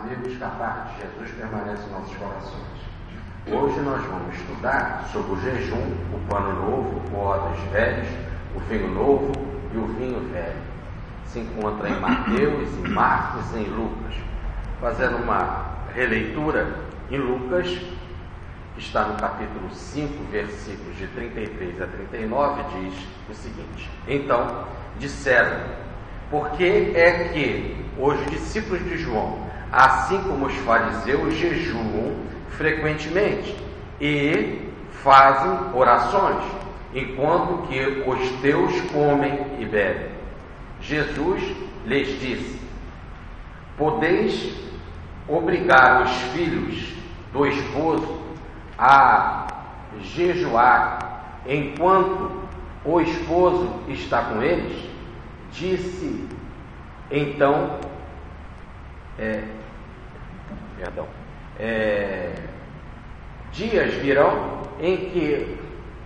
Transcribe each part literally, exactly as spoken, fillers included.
amigos, que a parte de Jesus permanece em nossos corações. Hoje nós vamos estudar sobre o jejum, o pano novo, o odres velhos, o vinho novo e o vinho velho. Se encontra em Mateus, em Marcos e em Lucas. Fazendo uma releitura em Lucas, que está no capítulo cinco, versículos de trinta e três a trinta e nove, diz o seguinte: Então disseram, por que é que os discípulos de João, assim como os fariseus, jejuam frequentemente e fazem orações, enquanto que os teus comem e bebem? Jesus lhes disse: podeis obrigar os filhos do esposo a jejuar enquanto o esposo está com eles? Disse então, é, perdão, é, dias virão em que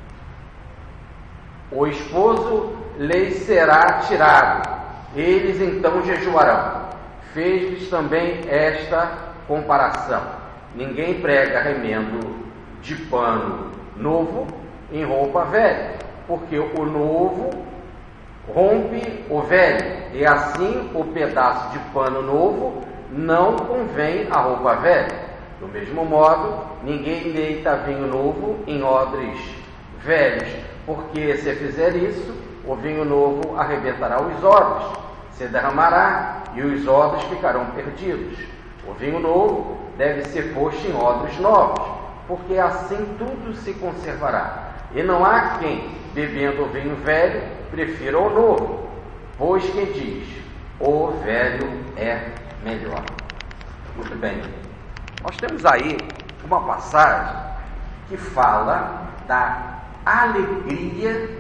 o esposo lhes será tirado, eles então jejuarão. Fez-lhes também esta comparação: ninguém prega remendo de pano novo em roupa velha, porque o novo rompe o velho, e assim o pedaço de pano novo não convém à roupa velha. Do mesmo modo, ninguém deita vinho novo em odres velhos, porque se fizer isso, o vinho novo arrebentará os odres, se derramará e os odres ficarão perdidos. O vinho novo deve ser posto em odres novos, porque assim tudo se conservará. E não há quem, bebendo o vinho velho, prefira o novo, pois que diz: o velho é melhor. Muito bem, nós temos aí uma passagem que fala da alegria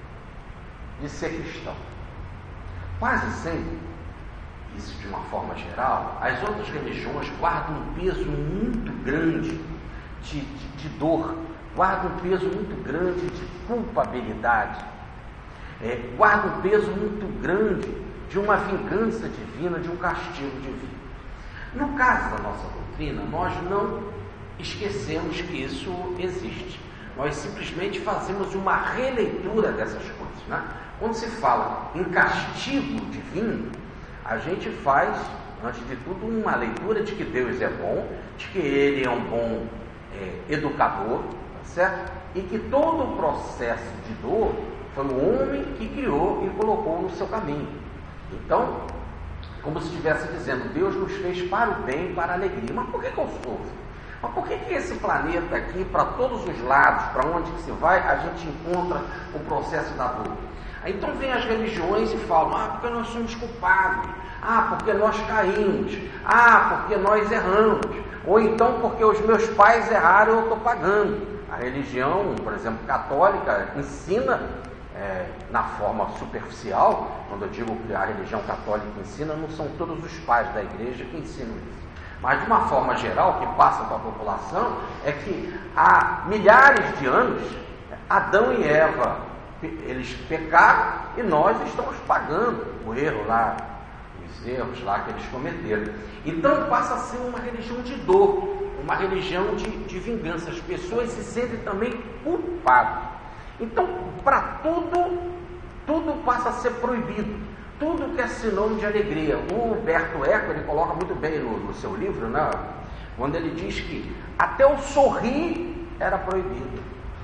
de ser cristão. Quase sempre, isso de uma forma geral, as outras religiões guardam um peso muito grande de, de, de dor, guardam um peso muito grande de culpabilidade, é, guardam um peso muito grande de uma vingança divina, de um castigo divino. No caso da nossa doutrina, nós não esquecemos que isso existe. Nós simplesmente fazemos uma releitura dessas coisas, né? Quando se fala em castigo divino, a gente faz, antes de tudo, uma leitura de que Deus é bom, de que Ele é um bom é, educador, tá certo? E que todo o processo de dor foi o homem que criou e colocou no seu caminho. Então, como se estivesse dizendo, Deus nos fez para o bem, para a alegria. Mas por que que eu sofro? Mas por que que esse planeta aqui, para todos os lados, para onde que se vai, a gente encontra o processo da dor? Aí então vem as religiões e falam: ah, porque nós somos culpados, ah, porque nós caímos, ah, porque nós erramos, ou então porque os meus pais erraram e eu estou pagando. A religião, por exemplo, católica, ensina, é, na forma superficial. Quando eu digo que a religião católica ensina, não são todos os pais da igreja que ensinam isso, mas de uma forma geral, que passa para a população, é que há milhares de anos, Adão e Eva, eles pecaram e nós estamos pagando o erro lá, os erros lá que eles cometeram. Então passa a ser uma religião de dor, uma religião de, de vingança. As pessoas se sentem também culpadas. Então, para tudo, tudo passa a ser proibido. Tudo que é sinônimo de alegria. O Humberto Eco, ele coloca muito bem no, no seu livro, né? Quando ele diz que até o sorrir era proibido.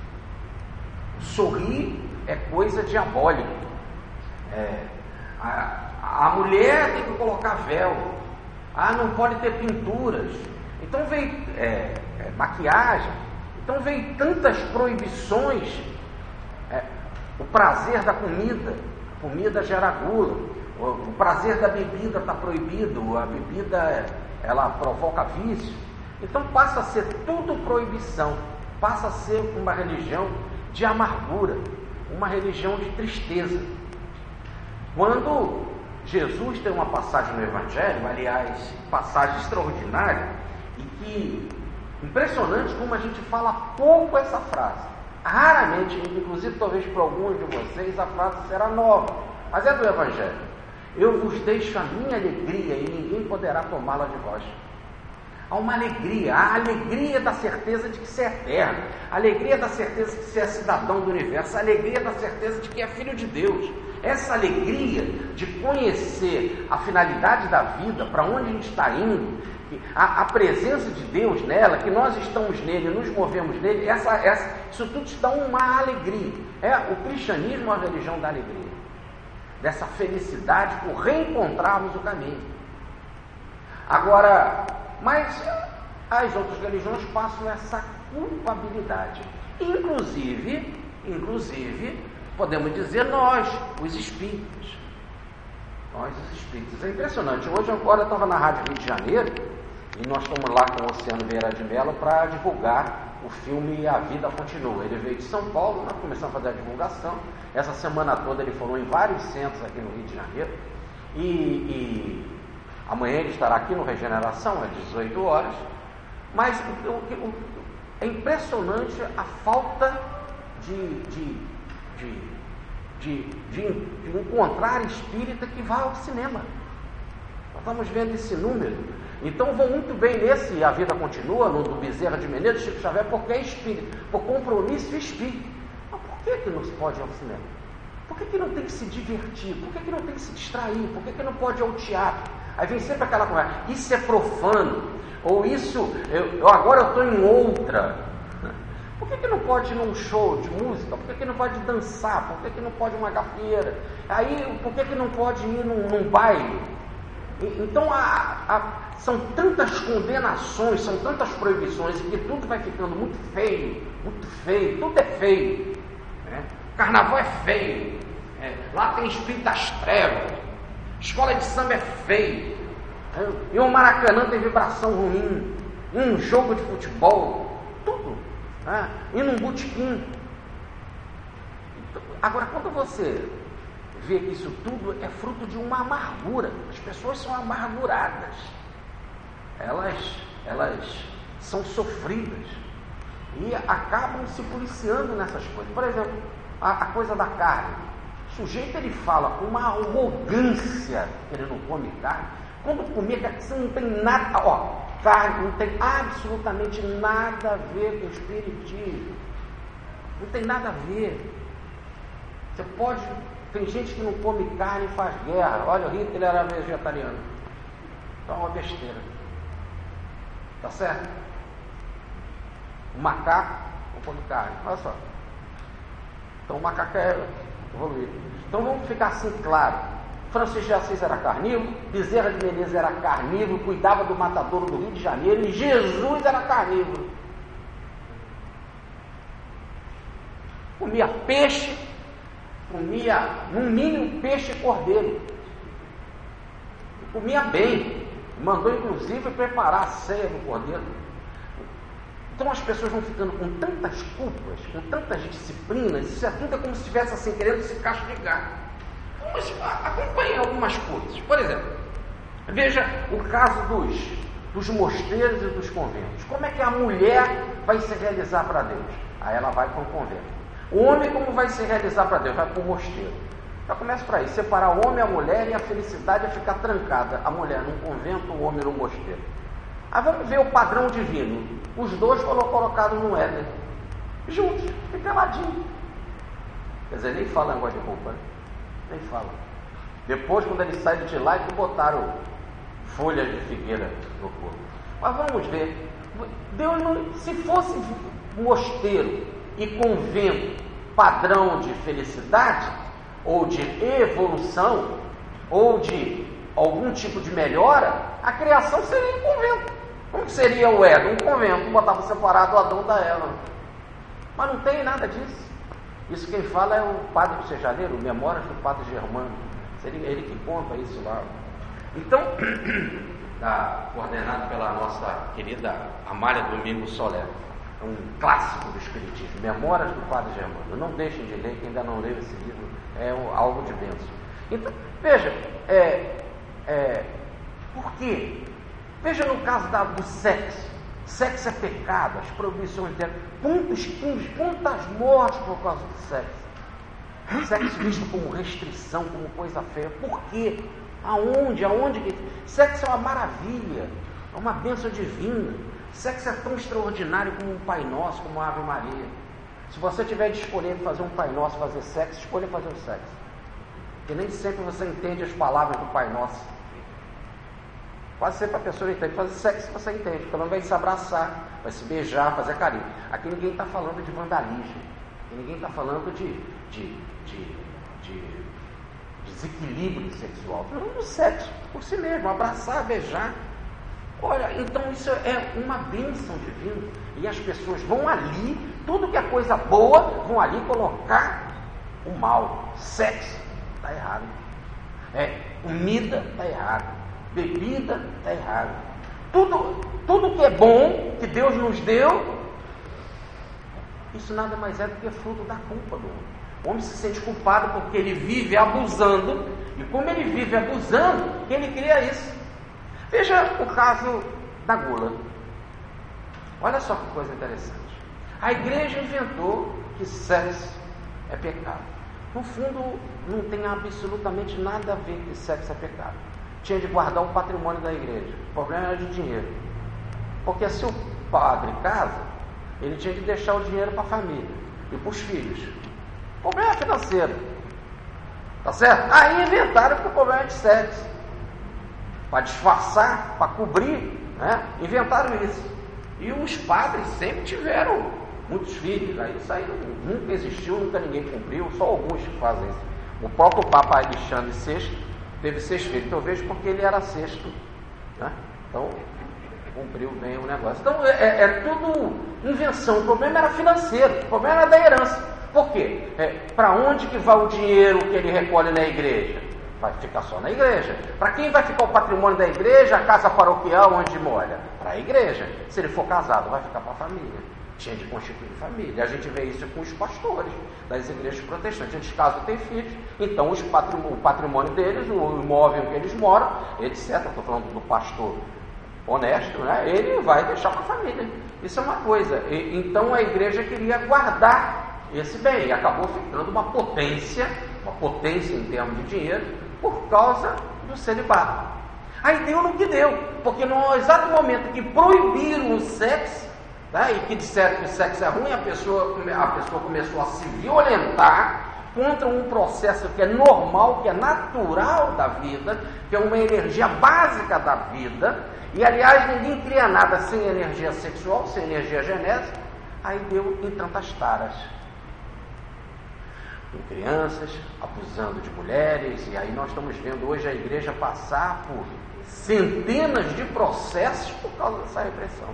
Sorrir é coisa diabólica. É, a, a mulher tem que colocar véu. Ah, não pode ter pinturas. Então veio é, é, maquiagem. Então veio tantas proibições. É, o prazer da comida. A comida gera gula. O, o prazer da bebida está proibido. A bebida, ela provoca vício. Então passa a ser tudo proibição. Passa a ser uma religião de amargura, uma religião de tristeza. Quando Jesus tem uma passagem no Evangelho, aliás, passagem extraordinária, e que, impressionante como a gente fala pouco essa frase. Raramente, inclusive talvez para alguns de vocês, a frase será nova, mas é do Evangelho. Eu vos deixo a minha alegria e ninguém poderá tomá-la de vós. Há uma alegria, a alegria da certeza de que você é eterno, a alegria da certeza de que você é cidadão do universo, a alegria da certeza de que é filho de Deus. Essa alegria de conhecer a finalidade da vida, para onde a gente está indo, a, a presença de Deus nela, que nós estamos nele, nos movemos nele, essa, essa, isso tudo te dá uma alegria. É, o cristianismo é a religião da alegria, dessa felicidade por reencontrarmos o caminho. Agora, mas as outras religiões passam essa culpabilidade. Inclusive, inclusive, podemos dizer nós, os espíritos. Nós, os espíritos. É impressionante. Hoje, agora, eu estava na Rádio Rio de Janeiro e nós estamos lá com o Oceano Vieira de Mello para divulgar o filme A Vida Continua. Ele veio de São Paulo, nós começamos a fazer a divulgação. Essa semana toda ele falou em vários centros aqui no Rio de Janeiro. E, e amanhã ele estará aqui no Regeneração, às dezoito horas. Mas o, o, o, é impressionante a falta de, de, de, de, de, de encontrar espírita que vá ao cinema. Nós estamos vendo esse número. Então vão muito bem nesse A Vida Continua, no do Bezerra de Menezes, Chico Xavier, porque é espírito, por compromisso espírito. Mas por que, que não se pode ir ao cinema? Por que, que não tem que se divertir? Por que, que não tem que se distrair? Por que, que não pode ir ao teatro? Aí vem sempre aquela conversa, isso é profano, ou isso, eu, eu agora eu estou em outra. Por que, que não pode ir num show de música? Por que, que não pode dançar? Por que, que não pode ir uma gafieira? Aí, por que, que não pode ir num, num baile? Então, a, a, são tantas condenações, são tantas proibições, e que tudo vai ficando muito feio, muito feio, tudo é feio. Né? Carnaval é feio, é, lá tem espírito das trevas, escola de samba é feio, né? E o Maracanã tem vibração ruim, um jogo de futebol, tudo, né? E num botequim. Agora, quando você vê que isso tudo é fruto de uma amargura, as pessoas são amarguradas, elas, elas são sofridas e acabam se policiando nessas coisas. Por exemplo, a, a coisa da carne, o sujeito ele fala com uma arrogância que ele não come carne, quando comer carne, você não tem nada, ó, carne não tem absolutamente nada a ver com o espiritismo, não tem nada a ver. Você pode. Tem gente que não come carne e faz guerra. Olha, o Hitler era vegetariano. Então é uma besteira. Tá certo? O macaco não come carne. Olha só. Então o macaco é evoluído. Então vamos ficar assim claro. Francisco de Assis era carnívoro, Bezerra de Menezes era carnívoro, cuidava do matadouro do Rio de Janeiro, e Jesus era carnívoro. Comia peixe, comia, no mínimo, peixe e cordeiro. Comia bem. Mandou, inclusive, preparar a ceia do cordeiro. Então as pessoas vão ficando com tantas culpas, com tantas disciplinas, isso é tudo é como se estivesse assim, querendo se castigar. Mas acompanhe algumas coisas. Por exemplo, veja o caso dos, dos mosteiros e dos conventos. Como é que a mulher vai se realizar para Deus? Aí ela vai para um convento. O homem como vai se realizar para Deus? Vai para o mosteiro. Já começa por aí, separar o homem e a mulher, e a felicidade é ficar trancada. A mulher num convento, o homem num mosteiro. Aí vamos ver o padrão divino. Os dois foram colocados no Éden, juntos, e peladinho. Quer dizer, nem fala negócio de roupa, né? Nem fala. Depois, quando eles saíram de lá, eles botaram folhas de figueira no corpo. Mas vamos ver. Deus não, se fosse mosteiro e convento padrão de felicidade, ou de evolução, ou de algum tipo de melhora, a criação seria um convento. Como seria o Éden? Um convento, botava separado o Adão da Eva. Mas não tem nada disso. Isso quem fala é o padre do Sejaneiro, Memórias do Padre Germano. Seria ele que conta isso lá. Então, está coordenado pela nossa querida Amália Domingos Soler. É um clássico do Espiritismo, Memórias do Padre Germano. Não deixem de ler, quem ainda não leu esse livro, é um, algo de bênção. Então, veja, é, é, por quê? Veja no caso da, do sexo. Sexo é pecado, as proibições dela. Quantos, quantas mortes por causa do sexo? Sexo visto como restrição, como coisa feia. Por quê? Aonde? Aonde que... Sexo é uma maravilha. É uma bênção divina. Sexo é tão extraordinário como um Pai Nosso, como uma Ave Maria. Se você tiver de escolher fazer um Pai Nosso, fazer sexo, escolha fazer o sexo. Porque nem sempre você entende as palavras do Pai Nosso. Quase sempre a pessoa entende. Fazer sexo você entende, porque ela vai se abraçar, vai se beijar, fazer carinho. Aqui ninguém está falando de vandalismo. Aqui ninguém está falando de, de, de, de desequilíbrio sexual. Está falando do sexo por si mesmo, abraçar, beijar. Olha, então isso é uma bênção divina. E as pessoas vão ali, tudo que é coisa boa, vão ali colocar o mal. Sexo, está errado. É, comida, está errado. Bebida, está errado. Tudo, tudo que é bom, que Deus nos deu, isso nada mais é do que fruto da culpa do homem. O homem se sente culpado porque ele vive abusando, e como ele vive abusando, ele cria isso. Veja o caso da gula. Olha só que coisa interessante. A igreja inventou que sexo é pecado. No fundo, não tem absolutamente nada a ver que sexo é pecado. Tinha de guardar o patrimônio da igreja. O problema era de dinheiro. Porque se o padre casa, ele tinha de deixar o dinheiro para a família e para os filhos. O problema é financeiro. Tá certo? Aí inventaram que o problema é de sexo. Para disfarçar, para cobrir, né? Inventaram isso. E os padres sempre tiveram muitos filhos. Aí isso aí nunca existiu, nunca ninguém cumpriu, só alguns que fazem isso. O próprio Papa Alexandre sexto teve seis filhos, então eu vejo porque ele era sexto, né? Então cumpriu bem o negócio. Então é, é tudo invenção. O problema era financeiro, o problema era da herança. Por quê? É, para onde que vai o dinheiro que ele recolhe na igreja? Vai ficar só na igreja. Para quem vai ficar o patrimônio da igreja, a casa paroquial onde mora? Para a igreja. Se ele for casado, vai ficar para a família. Tinha de constituir família. A gente vê isso com os pastores das igrejas protestantes. Eles casam e têm filhos, então os patrimônio, o patrimônio deles, o imóvel que eles moram, etcétera. Estou falando do pastor honesto, né? Ele vai deixar para a família. Isso é uma coisa. E, então a igreja queria guardar esse bem. E acabou ficando uma potência, uma potência em termos de dinheiro, por causa do celibato. Aí deu no que deu, porque no exato momento que proibiram o sexo, né, e que disseram que o sexo é ruim, a pessoa, a pessoa começou a se violentar contra um processo que é normal, que é natural da vida, que é uma energia básica da vida, e aliás ninguém cria nada sem energia sexual, sem energia genética. Aí deu em tantas taras. Com crianças, abusando de mulheres, e aí nós estamos vendo hoje a igreja passar por centenas de processos por causa dessa repressão.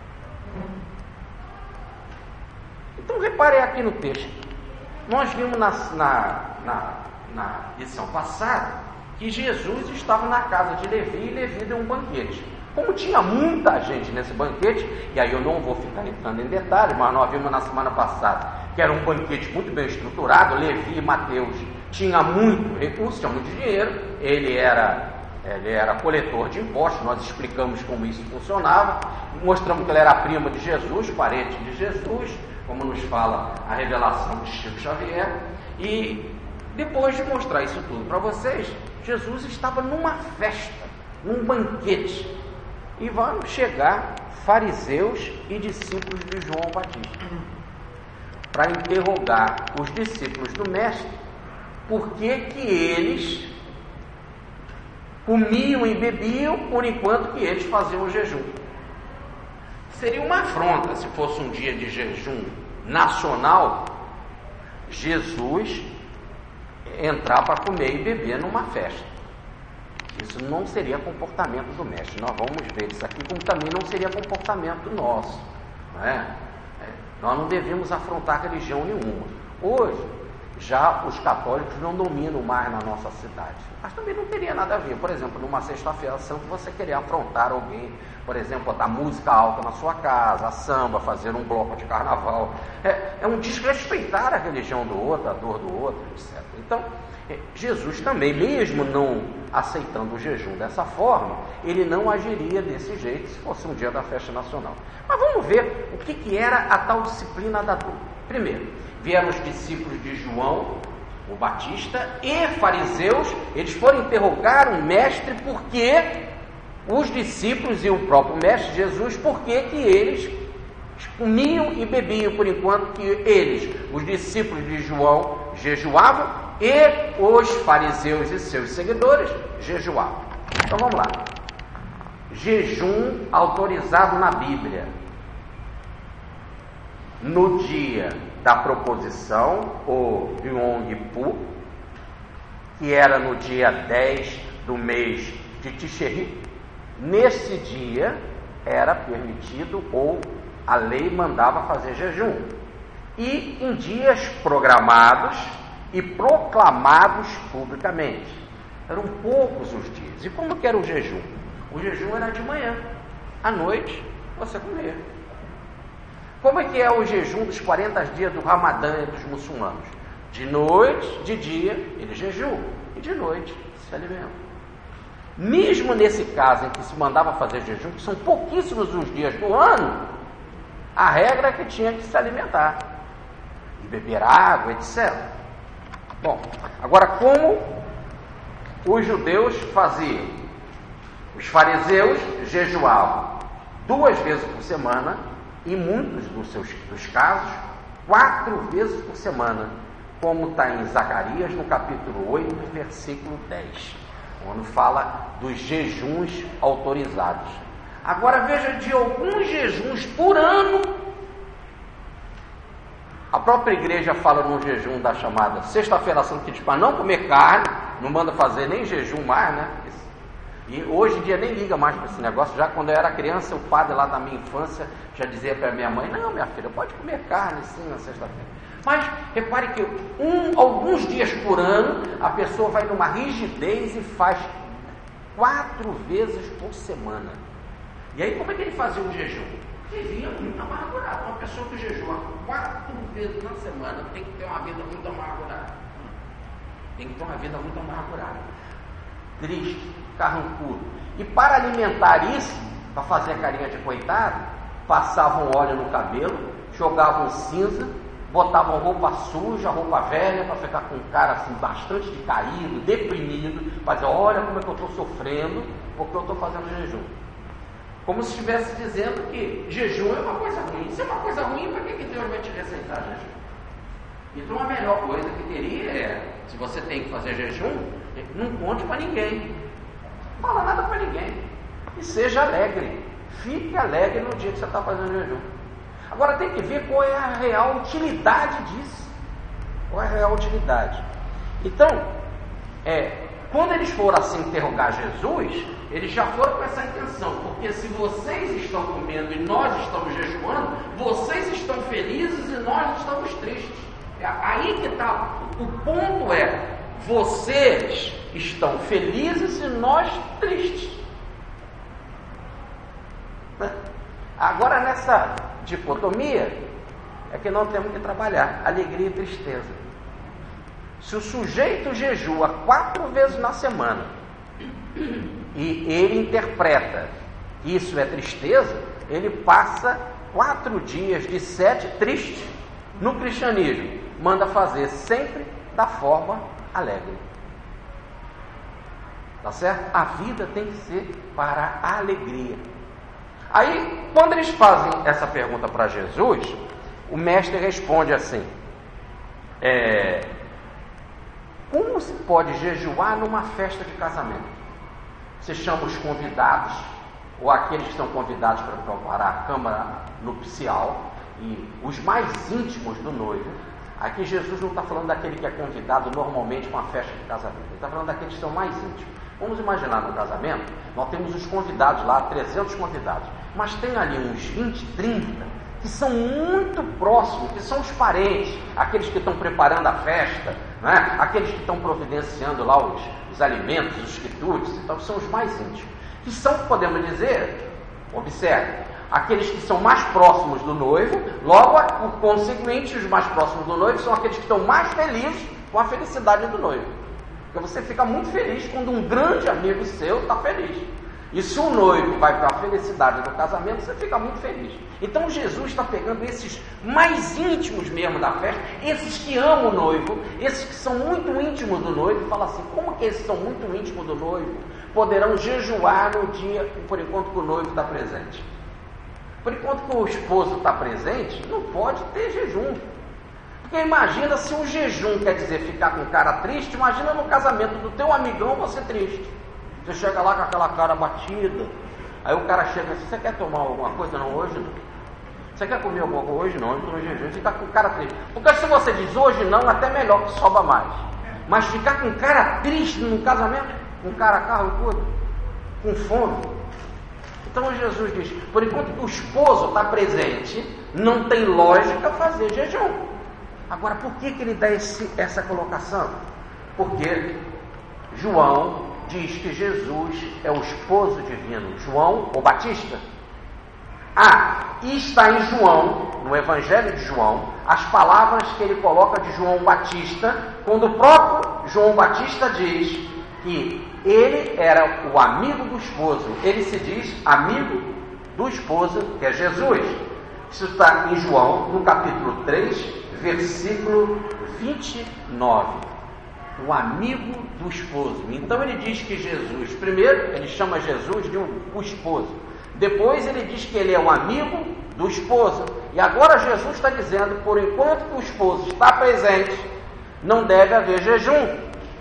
Então reparem aqui no texto. Nós vimos na, na, na, na lição passada que Jesus estava na casa de Levi e Levi deu um banquete. Como tinha muita gente nesse banquete, e aí eu não vou ficar entrando em detalhes, mas nós vimos na semana passada que era um banquete muito bem estruturado. Levi e Mateus tinha muito recurso, tinha muito dinheiro, ele era, ele era coletor de impostos. Nós explicamos como isso funcionava, mostramos que ele era primo de Jesus, parente de Jesus, como nos fala a revelação de Chico Xavier. E depois de mostrar isso tudo para vocês, Jesus estava numa festa, num banquete, e vão chegar fariseus e discípulos de João Batista para interrogar os discípulos do mestre por que que eles comiam e bebiam por enquanto que eles faziam o jejum. Seria uma afronta se fosse um dia de jejum nacional, Jesus entrar para comer e beber numa festa. Isso não seria comportamento do mestre. Nós vamos ver isso aqui, como também não seria comportamento nosso, não é? Nós não devemos afrontar religião nenhuma. Hoje, já os católicos não dominam mais na nossa cidade. Mas também não teria nada a ver. Por exemplo, numa sexta-feira santa, você querer afrontar alguém, por exemplo, botar música alta na sua casa, samba, fazer um bloco de carnaval. É, é um desrespeitar a religião do outro, a dor do outro, etcétera. Então, Jesus também, mesmo não aceitando o jejum dessa forma, ele não agiria desse jeito se fosse um dia da festa nacional. Mas vamos ver o que, que era a tal disciplina da dor. Primeiro, vieram os discípulos de João, o Batista, e fariseus. Eles foram interrogar o mestre porque os discípulos e o próprio Mestre Jesus por que que eles comiam e bebiam, por enquanto que eles, os discípulos de João, jejuavam e os fariseus e seus seguidores jejuavam. Então vamos lá. Jejum autorizado na Bíblia. No dia da proposição, o Yom Kippur, que era no dia dez do mês de Tishri, nesse dia era permitido, ou a lei mandava fazer jejum. E em dias programados e proclamados publicamente. Eram poucos os dias. E como que era o jejum? O jejum era de manhã, à noite você comia. Como é que é o jejum dos quarenta dias do Ramadã dos muçulmanos? De noite, de dia, eles jejuam, e de noite se alimentam. Mesmo nesse caso em que se mandava fazer jejum, que são pouquíssimos os dias do ano, a regra é que tinha que se alimentar, e beber água, etcétera. Bom, agora como os judeus faziam? Os fariseus jejuavam duas vezes por semana, e muitos dos seus dos casos, quatro vezes por semana, como está em Zacarias, no capítulo oito, versículo dez, quando fala dos jejuns autorizados. Agora veja, de alguns jejuns por ano, a própria igreja fala no jejum da chamada Sexta-feira Santa, que diz para não comer carne, não manda fazer nem jejum mais, né? E hoje em dia nem liga mais para esse negócio. Já quando eu era criança, o padre lá da minha infância já dizia para minha mãe: não, minha filha, pode comer carne sim na sexta-feira. Mas repare que um, alguns dias por ano a pessoa vai numa rigidez e faz quatro vezes por semana. E aí como é que ele fazia o jejum? Vivia muito amargurado. Uma pessoa que jejua quatro vezes na semana tem que ter uma vida muito amargurada. Tem que ter uma vida muito amargurada. Triste, carrancudo. E para alimentar isso, para fazer a carinha de coitado, passavam óleo no cabelo, jogavam cinza, botavam roupa suja, roupa velha, para ficar com um cara assim bastante decaído, deprimido, para dizer: olha como é que eu estou sofrendo, porque eu estou fazendo jejum. Como se estivesse dizendo que jejum é uma coisa ruim. Se é uma coisa ruim, para que, que Deus vai te receitar jejum? Então a melhor coisa que teria é, se você tem que fazer jejum, não conte para ninguém, não fala nada para ninguém, e seja alegre, fique alegre no dia que você está fazendo jejum. Agora tem que ver qual é a real utilidade disso, qual é a real utilidade. Então, é, quando eles foram assim interrogar Jesus, eles já foram com essa intenção, porque se vocês estão comendo e nós estamos jejuando, vocês estão felizes e nós estamos tristes. Aí que está, o ponto é, vocês estão felizes e nós tristes. Agora nessa dicotomia é que nós temos que trabalhar alegria e tristeza. Se o sujeito jejua quatro vezes na semana e ele interpreta que isso é tristeza, ele passa quatro dias de sete triste. No cristianismo, manda fazer sempre da forma alegre. Tá certo? A vida tem que ser para a alegria. Aí, quando eles fazem essa pergunta para Jesus, o mestre responde assim: é, como se pode jejuar numa festa de casamento? Você chama os convidados, ou aqueles que estão convidados para preparar a câmara nupcial, e os mais íntimos do noivo. Aqui Jesus não está falando daquele que é convidado normalmente para uma festa de casamento, ele está falando daqueles que são mais íntimos. Vamos imaginar no casamento, nós temos os convidados lá, trezentos convidados, mas tem ali uns vinte, trinta que são muito próximos, que são os parentes, aqueles que estão preparando a festa, né? Aqueles que estão providenciando lá os, os alimentos, os quitutes, então são os mais íntimos, que são, podemos dizer, observe, aqueles que são mais próximos do noivo, logo, o consequente, os mais próximos do noivo são aqueles que estão mais felizes com a felicidade do noivo. Porque você fica muito feliz quando um grande amigo seu está feliz. E se o noivo vai para a felicidade do casamento, você fica muito feliz. Então Jesus está pegando esses mais íntimos mesmo da festa, esses que amam o noivo, esses que são muito íntimos do noivo, e fala assim: como que esses são muito íntimos do noivo poderão jejuar no dia, por enquanto que o noivo está presente? Por enquanto que o esposo está presente, não pode ter jejum. Porque imagina se o jejum quer dizer ficar com cara triste, imagina no casamento do teu amigão você triste. Você chega lá com aquela cara batida, aí o cara chega assim: você quer tomar alguma coisa? Não, hoje não. Você quer comer alguma coisa? Hoje não, eu estou no jejum. Fica com cara triste. Porque se você diz hoje não, até melhor, que sobra mais. Mas ficar com cara triste no casamento, com cara carro e tudo, com fome. Então Jesus diz: por enquanto que o esposo está presente, não tem lógica fazer jejum. Agora, por que, que ele dá esse, essa colocação? Porque João diz que Jesus é o esposo divino. João, o Batista. Ah, e está em João, no Evangelho de João, as palavras que ele coloca de João Batista, quando o próprio João Batista diz que ele era o amigo do esposo. Ele se diz amigo do esposo, que é Jesus. Isso está em João, no capítulo três, versículo vinte e nove. O amigo do esposo. Então ele diz que Jesus, primeiro ele chama Jesus de um, o esposo, depois ele diz que ele é um amigo do esposo, e agora Jesus está dizendo: por enquanto que o esposo está presente, não deve haver jejum.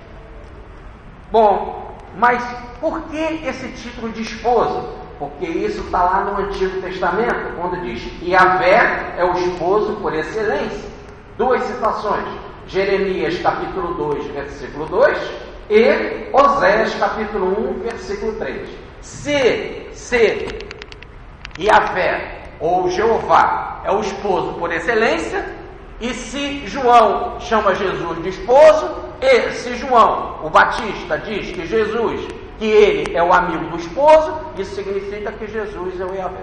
Bom, mas por que esse título de esposo? Porque isso está lá no Antigo Testamento, quando diz: Yahvé é o esposo por excelência. Duas citações: Jeremias capítulo dois, versículo dois, e Oséias capítulo um, versículo três. Se, se Yahvé ou Jeová é o esposo por excelência, e se João chama Jesus de esposo, e se João, o Batista, diz que Jesus, que ele é o amigo do esposo, isso significa que Jesus é o Yahvé.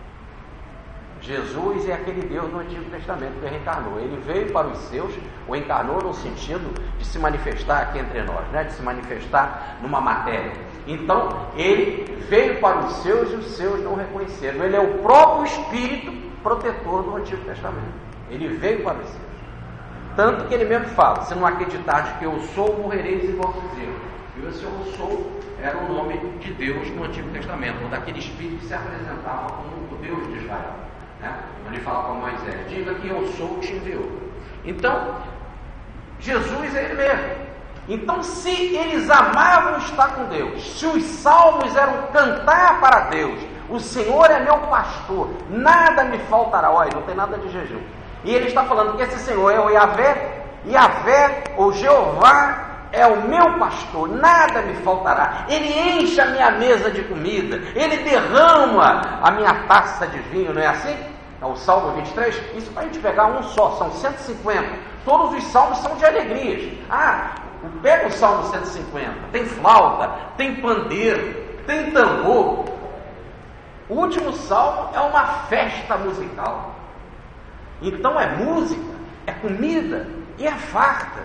Jesus é aquele Deus do Antigo Testamento que reencarnou. Ele veio para os seus, ou encarnou no sentido de se manifestar aqui entre nós, né? De se manifestar numa matéria. Então, ele veio para os seus e os seus não reconheceram. Ele é o próprio Espírito protetor do Antigo Testamento. Ele veio para os seus. Tanto que ele mesmo fala: se não acreditardes que eu sou, morrereis em vossos erros. E esse eu sou era o nome de Deus no Antigo Testamento, ou daquele Espírito que se apresentava como o Deus de Israel. Né? Ele fala para Moisés: diga que eu sou o que te enviou. Então, Jesus é ele mesmo. Então, se eles amavam estar com Deus, se os salmos eram cantar para Deus, o Senhor é meu pastor, nada me faltará. Olha, não tem nada de jejum. E ele está falando que esse Senhor é o Yahvé, Yahvé ou Jeová é o meu pastor, nada me faltará. Ele enche a minha mesa de comida, ele derrama a minha taça de vinho, não é assim? É o Salmo vinte e três. Isso para a gente pegar um só, são cento e cinquenta. Todos os salmos são de alegrias. Ah, pega o Salmo cento e cinquenta, tem flauta, tem pandeiro, tem tambor. O último salmo é uma festa musical. Então é música, é comida e é farta.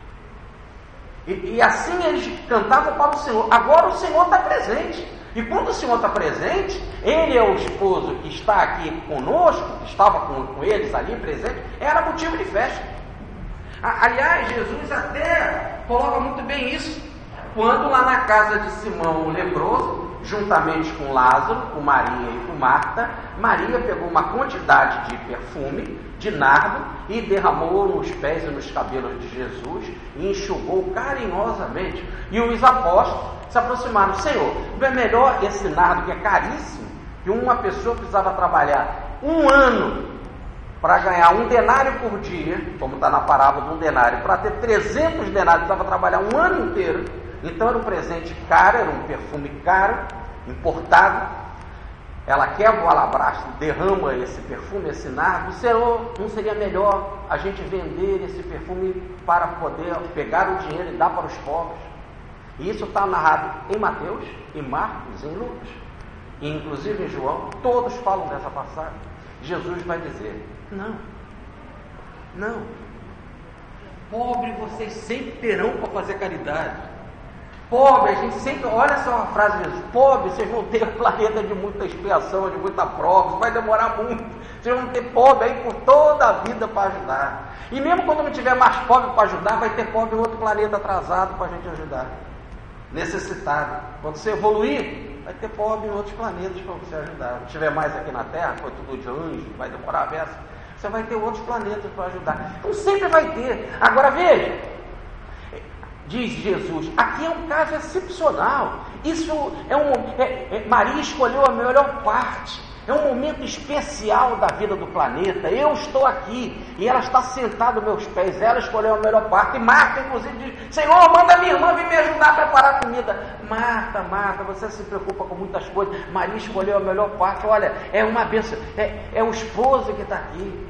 E, e assim eles cantavam para o Senhor. Agora o Senhor está presente. E quando o Senhor está presente, Ele é o esposo que está aqui conosco, que estava com, com eles ali presente, era motivo de festa. A, aliás, Jesus até coloca muito bem isso, quando lá na casa de Simão o leproso, juntamente com Lázaro, com Maria e com Marta, Maria pegou uma quantidade de perfume, de nardo, e derramou nos pés e nos cabelos de Jesus, e enxugou carinhosamente. E os apóstolos se aproximaram: Senhor, não é melhor esse nardo, que é caríssimo, que uma pessoa precisava trabalhar um ano para ganhar um denário por dia, como está na parábola de um denário, para ter trezentos denários, precisava trabalhar um ano inteiro. Então era um presente caro, era um perfume caro, importado. Ela quebra o alabastro, derrama esse perfume, esse nardo. Senhor, não seria melhor a gente vender esse perfume para poder pegar o dinheiro e dar para os pobres? E isso está narrado em Mateus, em Marcos, em Lucas, e inclusive em João. Todos falam dessa passagem. Jesus vai dizer: não, não, pobre vocês sempre terão para fazer caridade. Pobre, a gente sempre, olha só a frase de Jesus, pobre, vocês vão ter um planeta de muita expiação, de muita prova, vai demorar muito, vocês vão ter pobre aí por toda a vida para ajudar. E mesmo quando não tiver mais pobre para ajudar, vai ter pobre em outro planeta atrasado para a gente ajudar, necessitado. Quando você evoluir, vai ter pobre em outros planetas para você ajudar. Se tiver mais aqui na Terra, foi tudo de anjo, vai demorar a beça, você vai ter outros planetas para ajudar. Então sempre vai ter. Agora veja, diz Jesus, aqui é um caso excepcional. Isso é um é, é, Maria escolheu a melhor parte. É um momento especial da vida do planeta. Eu estou aqui e ela está sentada aos meus pés. Ela escolheu a melhor parte. E Marta, inclusive, diz: Senhor, manda minha irmã vir me ajudar a preparar a comida. Marta, Marta, você se preocupa com muitas coisas. Maria escolheu a melhor parte. Olha, é uma bênção. É, é o esposo que está aqui.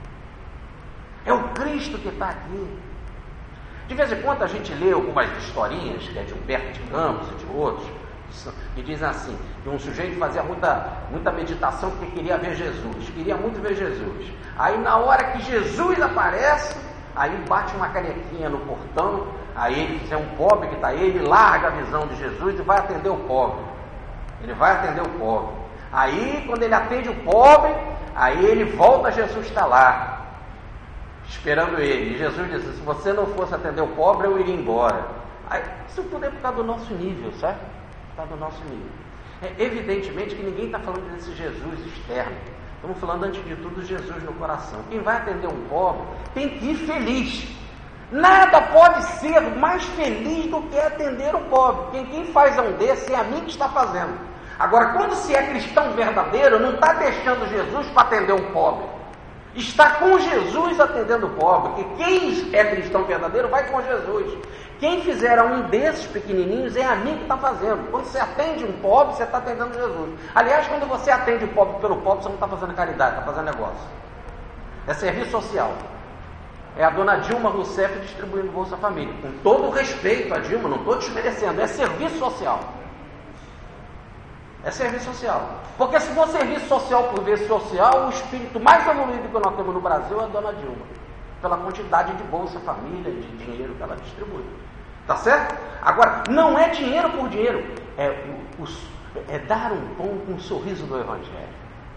É o Cristo que está aqui. De vez em quando a gente lê algumas historinhas, que é de Humberto de Campos e de outros, que dizem assim, que um sujeito fazia muita, muita meditação porque queria ver Jesus, queria muito ver Jesus. Aí na hora que Jesus aparece, aí bate uma canequinha no portão, aí ele é um pobre que está aí, ele larga a visão de Jesus e vai atender o pobre. Ele vai atender o pobre. Aí quando ele atende o pobre, aí ele volta, Jesus está lá, esperando ele. E Jesus diz: se você não fosse atender o pobre, eu iria embora. Aí, isso tudo é por causa do nosso nível, certo? Por causa do nosso nível. É evidentemente que ninguém está falando desse Jesus externo. Estamos falando, antes de tudo, Jesus no coração. Quem vai atender um pobre tem que ir feliz. Nada pode ser mais feliz do que atender o pobre. Quem, quem faz um desse é a mim que está fazendo. Agora, quando se é cristão verdadeiro, não está deixando Jesus para atender um pobre. Está com Jesus atendendo o pobre. Porque quem é cristão verdadeiro vai com Jesus. Quem fizer um desses pequenininhos é a mim que está fazendo. Quando você atende um pobre, você está atendendo Jesus. Aliás, quando você atende o pobre pelo pobre, você não está fazendo caridade, está fazendo negócio. É serviço social. É a dona Dilma Rousseff distribuindo Bolsa Família. Com todo o respeito a Dilma, não estou desmerecendo, é serviço social. É serviço social. Porque se for serviço social por vez social, o espírito mais evoluído que nós temos no Brasil é a dona Dilma. Pela quantidade de Bolsa Família, de dinheiro que ela distribui. Tá certo? Agora, não é dinheiro por dinheiro. É, o, o, é dar um pão com um sorriso do Evangelho.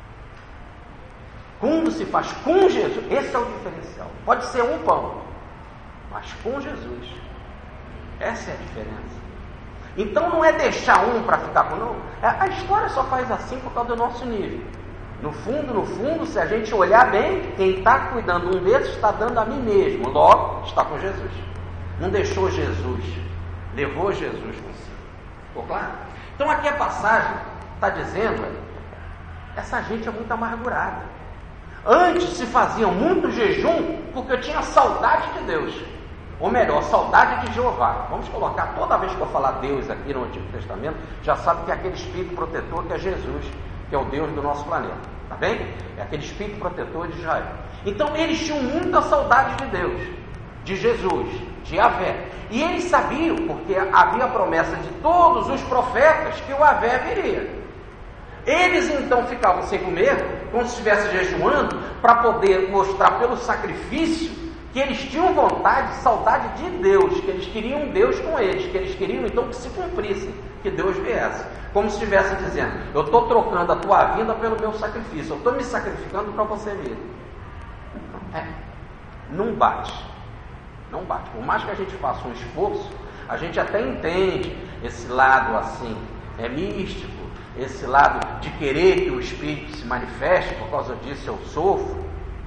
Quando se faz com Jesus, esse é o diferencial. Pode ser um pão, mas com Jesus. Essa é a diferença. Então não é deixar um para ficar com não. A história só faz assim por causa do nosso nível. No fundo, no fundo, se a gente olhar bem, quem está cuidando um desses está dando a mim mesmo. Logo, está com Jesus. Não deixou Jesus, levou Jesus consigo. Ficou claro? Então aqui a passagem está dizendo, essa gente é muito amargurada. Antes se faziam muito jejum porque tinha saudade de Deus. Ou melhor, saudade de Jeová. Vamos colocar, toda vez que eu falar Deus aqui no Antigo Testamento, já sabe que é aquele Espírito protetor que é Jesus, que é o Deus do nosso planeta. Tá bem? É aquele Espírito protetor de Israel. Então eles tinham muita saudade de Deus, de Jesus, de Yahvé. E eles sabiam, porque havia a promessa de todos os profetas, que o Yahvé viria. Eles então ficavam sem comer, como se estivessem jejuando, para poder mostrar pelo sacrifício que eles tinham vontade, saudade de Deus, que eles queriam um Deus com eles, que eles queriam então que se cumprisse, que Deus viesse. Como se estivesse dizendo: eu estou trocando a tua vinda pelo meu sacrifício, eu estou me sacrificando para você vir. É, não bate, não bate. Por mais que a gente faça um esforço, a gente até entende esse lado assim, é místico, esse lado de querer que o Espírito se manifeste, por causa disso eu sofro.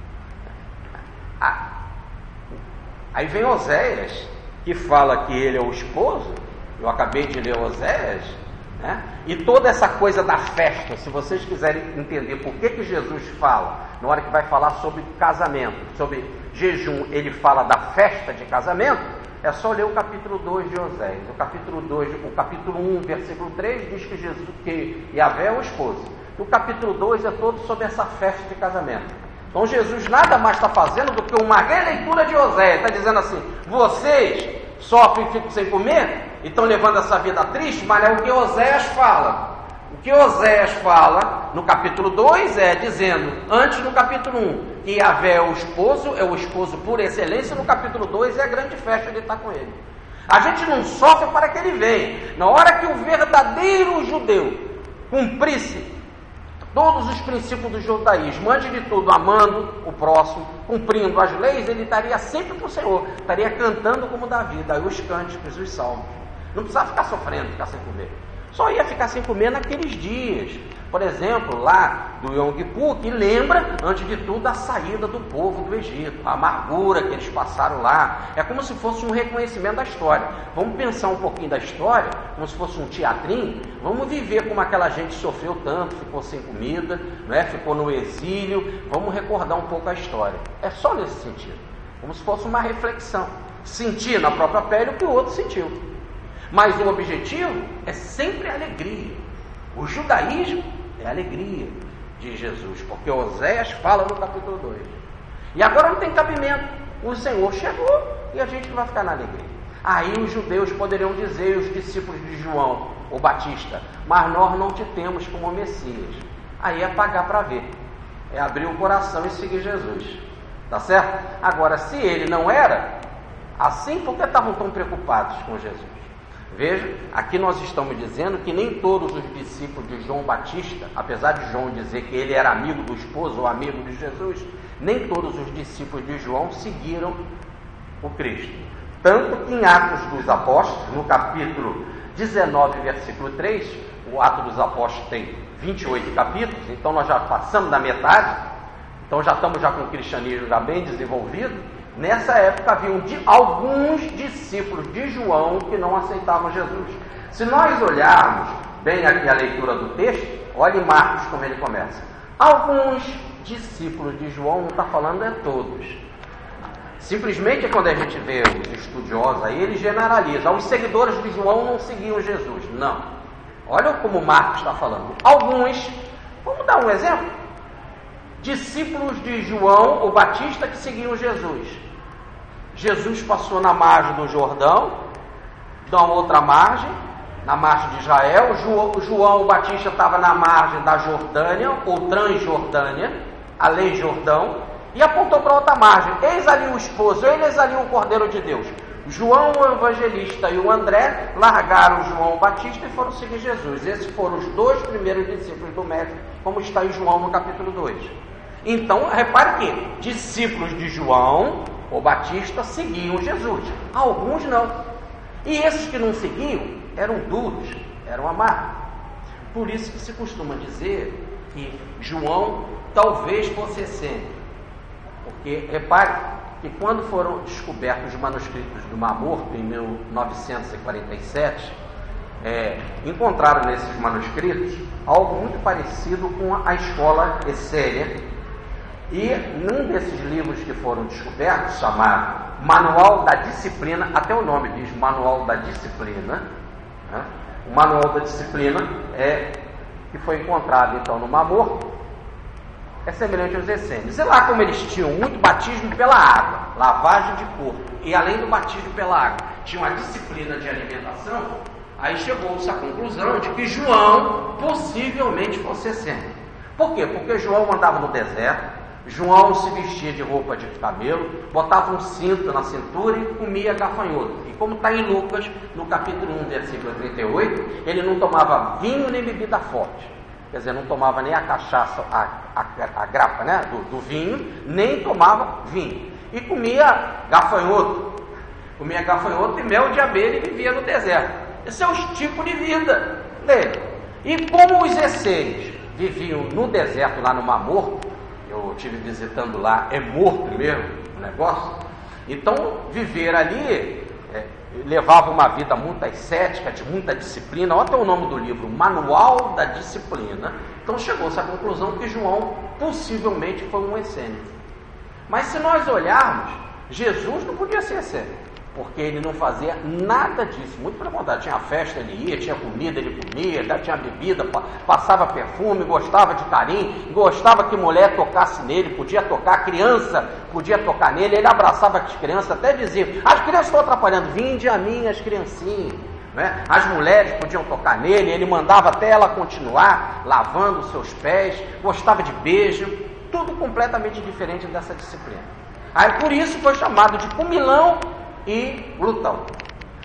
Ah, aí vem Oséias, que fala que ele é o esposo. Eu acabei de ler Oséias, né? E toda essa coisa da festa, se vocês quiserem entender por que que Jesus fala, na hora que vai falar sobre casamento, sobre jejum, ele fala da festa de casamento, é só ler o capítulo dois de Oséias. O capítulo dois, o capítulo um, versículo três, diz que Jesus, que Yahvé é o esposo. E o capítulo dois é todo sobre essa festa de casamento. Então Jesus nada mais está fazendo do que uma releitura de Oséias. Está dizendo assim: vocês sofrem e ficam sem comer, e estão levando essa vida triste, mas é o que Oséias fala. O que Oséias fala no capítulo dois é dizendo, antes no capítulo um, que Yahvé é o esposo, é o esposo por excelência, e no capítulo dois é a grande festa de estar com ele. A gente não sofre para que ele venha. Na hora que o verdadeiro judeu cumprisse todos os princípios do judaísmo, antes de tudo amando o próximo, cumprindo as leis, ele estaria sempre com o Senhor, estaria cantando como Davi, daí os cânticos, os salmos. Não precisava ficar sofrendo, ficar sem comer. Só ia ficar sem comer naqueles dias. Por exemplo, lá do Yom Kippur, que lembra, antes de tudo, a saída do povo do Egito, a amargura que eles passaram lá. É como se fosse um reconhecimento da história. Vamos pensar um pouquinho da história, como se fosse um teatrinho. Vamos viver como aquela gente sofreu tanto, ficou sem comida, né? Ficou no exílio. Vamos recordar um pouco a história. É só nesse sentido. Como se fosse uma reflexão. Sentir na própria pele o que o outro sentiu. Mas o objetivo é sempre a alegria. O judaísmo é a alegria de Jesus, porque Oséias fala no capítulo dois. E agora não tem cabimento. O Senhor chegou e a gente vai ficar na alegria. Aí os judeus poderiam dizer, os discípulos de João, o Batista, mas nós não te temos como Messias. Aí é pagar para ver. É abrir o coração e seguir Jesus. Tá certo? Agora, se ele não era assim, por que estavam tão preocupados com Jesus? Veja, aqui nós estamos dizendo que nem todos os discípulos de João Batista, apesar de João dizer que ele era amigo do esposo ou amigo de Jesus, nem todos os discípulos de João seguiram o Cristo. Tanto que em Atos dos Apóstolos, no capítulo dezenove, versículo três, o Atos dos Apóstolos tem vinte e oito capítulos, então nós já passamos da metade, então já estamos já com o cristianismo já bem desenvolvido. Nessa época haviam de, alguns discípulos de João que não aceitavam Jesus. Se nós olharmos bem aqui a leitura do texto, olhe Marcos como ele começa. Alguns discípulos de João, não está falando é todos. Simplesmente quando a gente vê os estudiosos aí, eles generalizam. Os seguidores de João não seguiam Jesus. Não. Olha como Marcos está falando. Alguns, vamos dar um exemplo? Discípulos de João, o Batista, que seguiam Jesus. Jesus passou na margem do Jordão, da outra margem, na margem de Israel. João, João o Batista estava na margem da Jordânia, ou Transjordânia, além Jordão, e apontou para outra margem. Eis ali o esposo, eis ali o Cordeiro de Deus. João o Evangelista e o André largaram João o Batista e foram seguir Jesus. Esses foram os dois primeiros discípulos do Mestre, como está em João no capítulo dois. Então, repare que discípulos de João o Batista seguiam Jesus, alguns não. E esses que não seguiam eram duros, eram amargos. Por isso que se costuma dizer que João talvez fosse essênico. Porque, repare, que quando foram descobertos os manuscritos do Mar Morto, em mil novecentos e quarenta e sete, é, encontraram nesses manuscritos algo muito parecido com a escola essênia. E num desses livros que foram descobertos, chamado Manual da Disciplina, até o nome diz Manual da Disciplina, né? O Manual da Disciplina é, que foi encontrado então no Mar Morto, é semelhante aos essênios. E lá como eles tinham muito batismo pela água, lavagem de corpo, e além do batismo pela água, tinham a disciplina de alimentação, aí chegou-se à conclusão de que João possivelmente fosse essênio. Por quê? Porque João andava no deserto, João se vestia de roupa de camelo, botava um cinto na cintura e comia gafanhoto. E como está em Lucas, no capítulo um, versículo trinta e oito, ele não tomava vinho nem bebida forte. Quer dizer, não tomava nem a cachaça, a, a, a grapa, né, do, do vinho, nem tomava vinho. E comia gafanhoto. Comia gafanhoto e mel de abelha e vivia no deserto. Esse é o tipo de vida dele. E como os essênios viviam no deserto, lá no Mar Morto, eu estive visitando lá, é morto mesmo o negócio, então viver ali é, levava uma vida muito ascética, de muita disciplina. Olha até o nome do livro, Manual da Disciplina. Então chegou-se à conclusão que João possivelmente foi um essênio. Mas se nós olharmos, Jesus não podia ser essênio, porque ele não fazia nada disso, muito pelo contrário, tinha festa, ele ia, tinha comida, ele comia, tinha bebida, passava perfume, gostava de carinho, gostava que mulher tocasse nele, podia tocar, criança podia tocar nele, ele abraçava as crianças, até dizia, as crianças estão atrapalhando, vinde a mim as criancinhas, né? As mulheres podiam tocar nele, ele mandava até ela continuar lavando os seus pés, gostava de beijo, tudo completamente diferente dessa disciplina. Aí por isso foi chamado de comilão e glutão.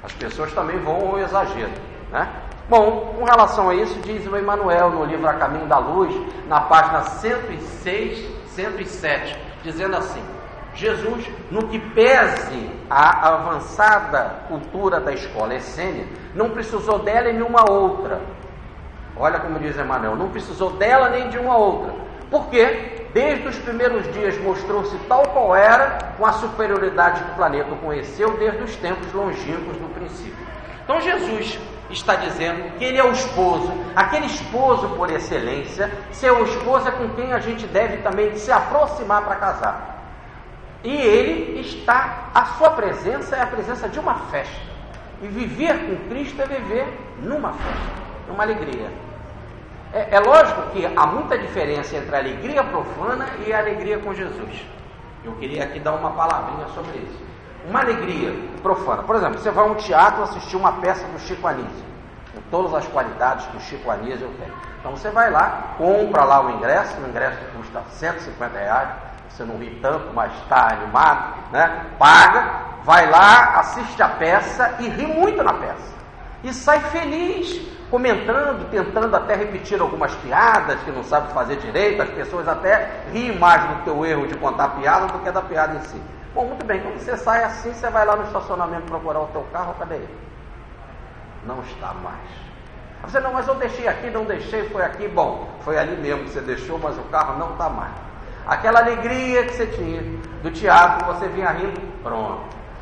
As pessoas também vão ao exagero, né? Bom, com relação a isso, diz o Emmanuel no livro A Caminho da Luz, na página cento e seis, cento e sete, dizendo assim: Jesus, no que pese a avançada cultura da escola essênia, não precisou dela e nenhuma outra. Olha como diz Emmanuel, não precisou dela nem de uma outra. Por quê? Desde os primeiros dias mostrou-se tal qual era, com a superioridade que o planeta conheceu desde os tempos longínquos do princípio. Então Jesus está dizendo que ele é o esposo, aquele esposo por excelência. Seu esposo é com quem a gente deve também se aproximar para casar. E ele está, a sua presença é a presença de uma festa. E viver com Cristo é viver numa festa, numa alegria. É, é lógico que há muita diferença entre a alegria profana e a alegria com Jesus. Eu queria aqui dar uma palavrinha sobre isso. Uma alegria profana, por exemplo, você vai a um teatro assistir uma peça do Chico Anísio, com todas as qualidades que o Chico Anísio tem. Então você vai lá, compra lá o ingresso, o ingresso custa cento e cinquenta reais, você não ri tanto, mas está animado, né? Paga, vai lá, assiste a peça e ri muito na peça. E sai feliz, comentando, tentando até repetir algumas piadas que não sabe fazer direito. As pessoas até riem mais do teu erro de contar piada do que da piada em si. Bom, muito bem, quando você sai assim, você vai lá no estacionamento procurar o teu carro, cadê ele? Não está mais. Você, não, mas eu deixei aqui, não deixei, foi aqui. Bom, foi ali mesmo que você deixou, mas o carro não está mais. Aquela alegria que você tinha do teatro, você vinha rindo, pronto.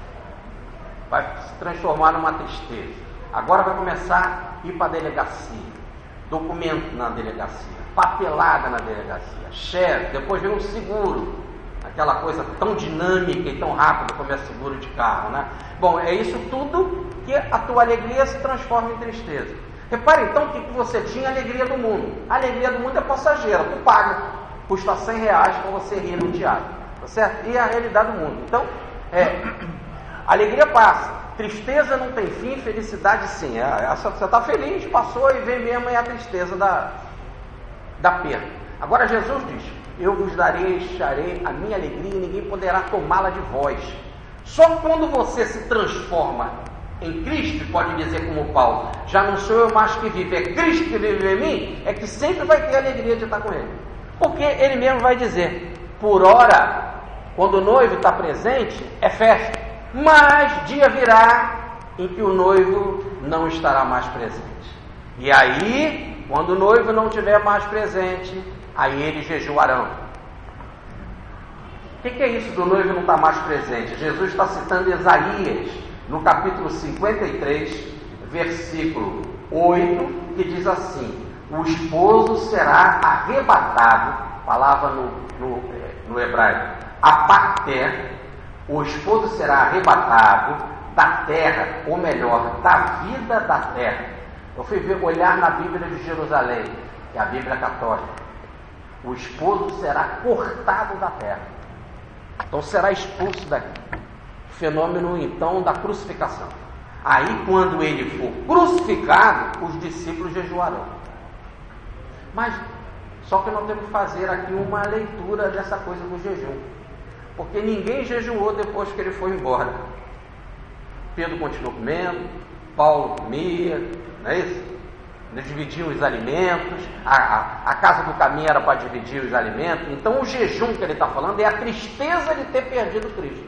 Vai se transformar numa tristeza. Agora vai começar a ir para a delegacia, documento na delegacia, papelada na delegacia, chefe, depois vem um seguro, aquela coisa tão dinâmica e tão rápida como é seguro de carro, né? Bom, é isso tudo que a tua alegria se transforma em tristeza. Repare então que você tinha a alegria do mundo. A alegria do mundo é passageira, tu paga, custa cem reais para você rir no teatro, tá certo? E a realidade do mundo. Então, é, a alegria passa. Tristeza não tem fim, felicidade sim. É, você está feliz, passou e vem mesmo aí a tristeza da, da perda. Agora Jesus diz: eu vos darei, deixarei a minha alegria e ninguém poderá tomá-la de vós. Só quando você se transforma em Cristo, pode dizer como Paulo, já não sou eu mais que vivo, é Cristo que vive em mim, é que sempre vai ter a alegria de estar com Ele. Porque Ele mesmo vai dizer: por ora, quando o noivo está presente, é festa. Mas dia virá em que o noivo não estará mais presente. E aí, quando o noivo não estiver mais presente, aí eles jejuarão. O que, que é isso do noivo não estar mais presente? Jesus está citando Isaías, no capítulo cinquenta e três, versículo oito, que diz assim: o esposo será arrebatado, palavra no, no, no hebraico, apater. O esposo será arrebatado da terra, ou melhor, da vida da terra. Eu fui ver, olhar na Bíblia de Jerusalém, que é a Bíblia católica. O esposo será cortado da terra. Então será expulso daqui. Fenômeno, então, da crucificação. Aí, quando ele for crucificado, os discípulos jejuarão. Mas, só que nós temos que fazer aqui uma leitura dessa coisa do jejum. Porque ninguém jejuou depois que ele foi embora. Pedro continuou comendo, Paulo comia, não é isso? Eles dividiam os alimentos, a, a, a casa do caminho era para dividir os alimentos. Então o jejum que ele está falando é a tristeza de ter perdido Cristo.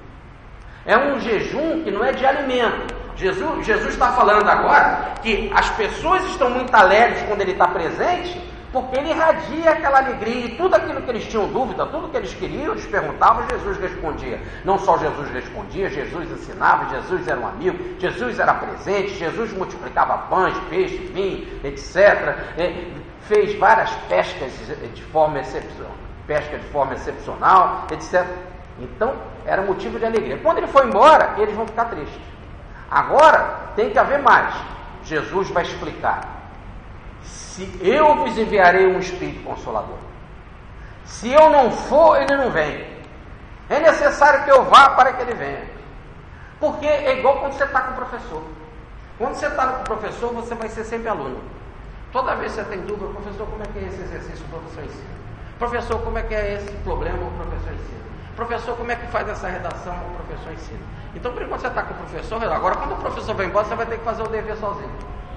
É um jejum que não é de alimento. Jesus, Jesus está falando agora que as pessoas estão muito alegres quando ele está presente, porque ele irradia aquela alegria, e tudo aquilo que eles tinham dúvida, tudo que eles queriam, eles perguntavam, Jesus respondia. Não só Jesus respondia, Jesus ensinava, Jesus era um amigo, Jesus era presente, Jesus multiplicava pães, peixes, vinho, etcétera. Fez várias pescas de forma excepcional, pesca de forma excepcional, etcétera. Então, era motivo de alegria. Quando ele foi embora, eles vão ficar tristes. Agora, tem que haver mais. Jesus vai explicar. Se eu vos enviarei um Espírito Consolador. Se eu não for, ele não vem. É necessário que eu vá para que ele venha. Porque é igual quando você está com o professor. Quando você está com o professor, você vai ser sempre aluno. Toda vez que você tem dúvida: professor, como é que é esse exercício? O professor ensina. Professor, como é que é esse problema? O professor ensina. Professor, como é que faz essa redação? O professor ensina. Então, por enquanto você está com o professor, agora quando o professor vai embora, você vai ter que fazer o dever sozinho.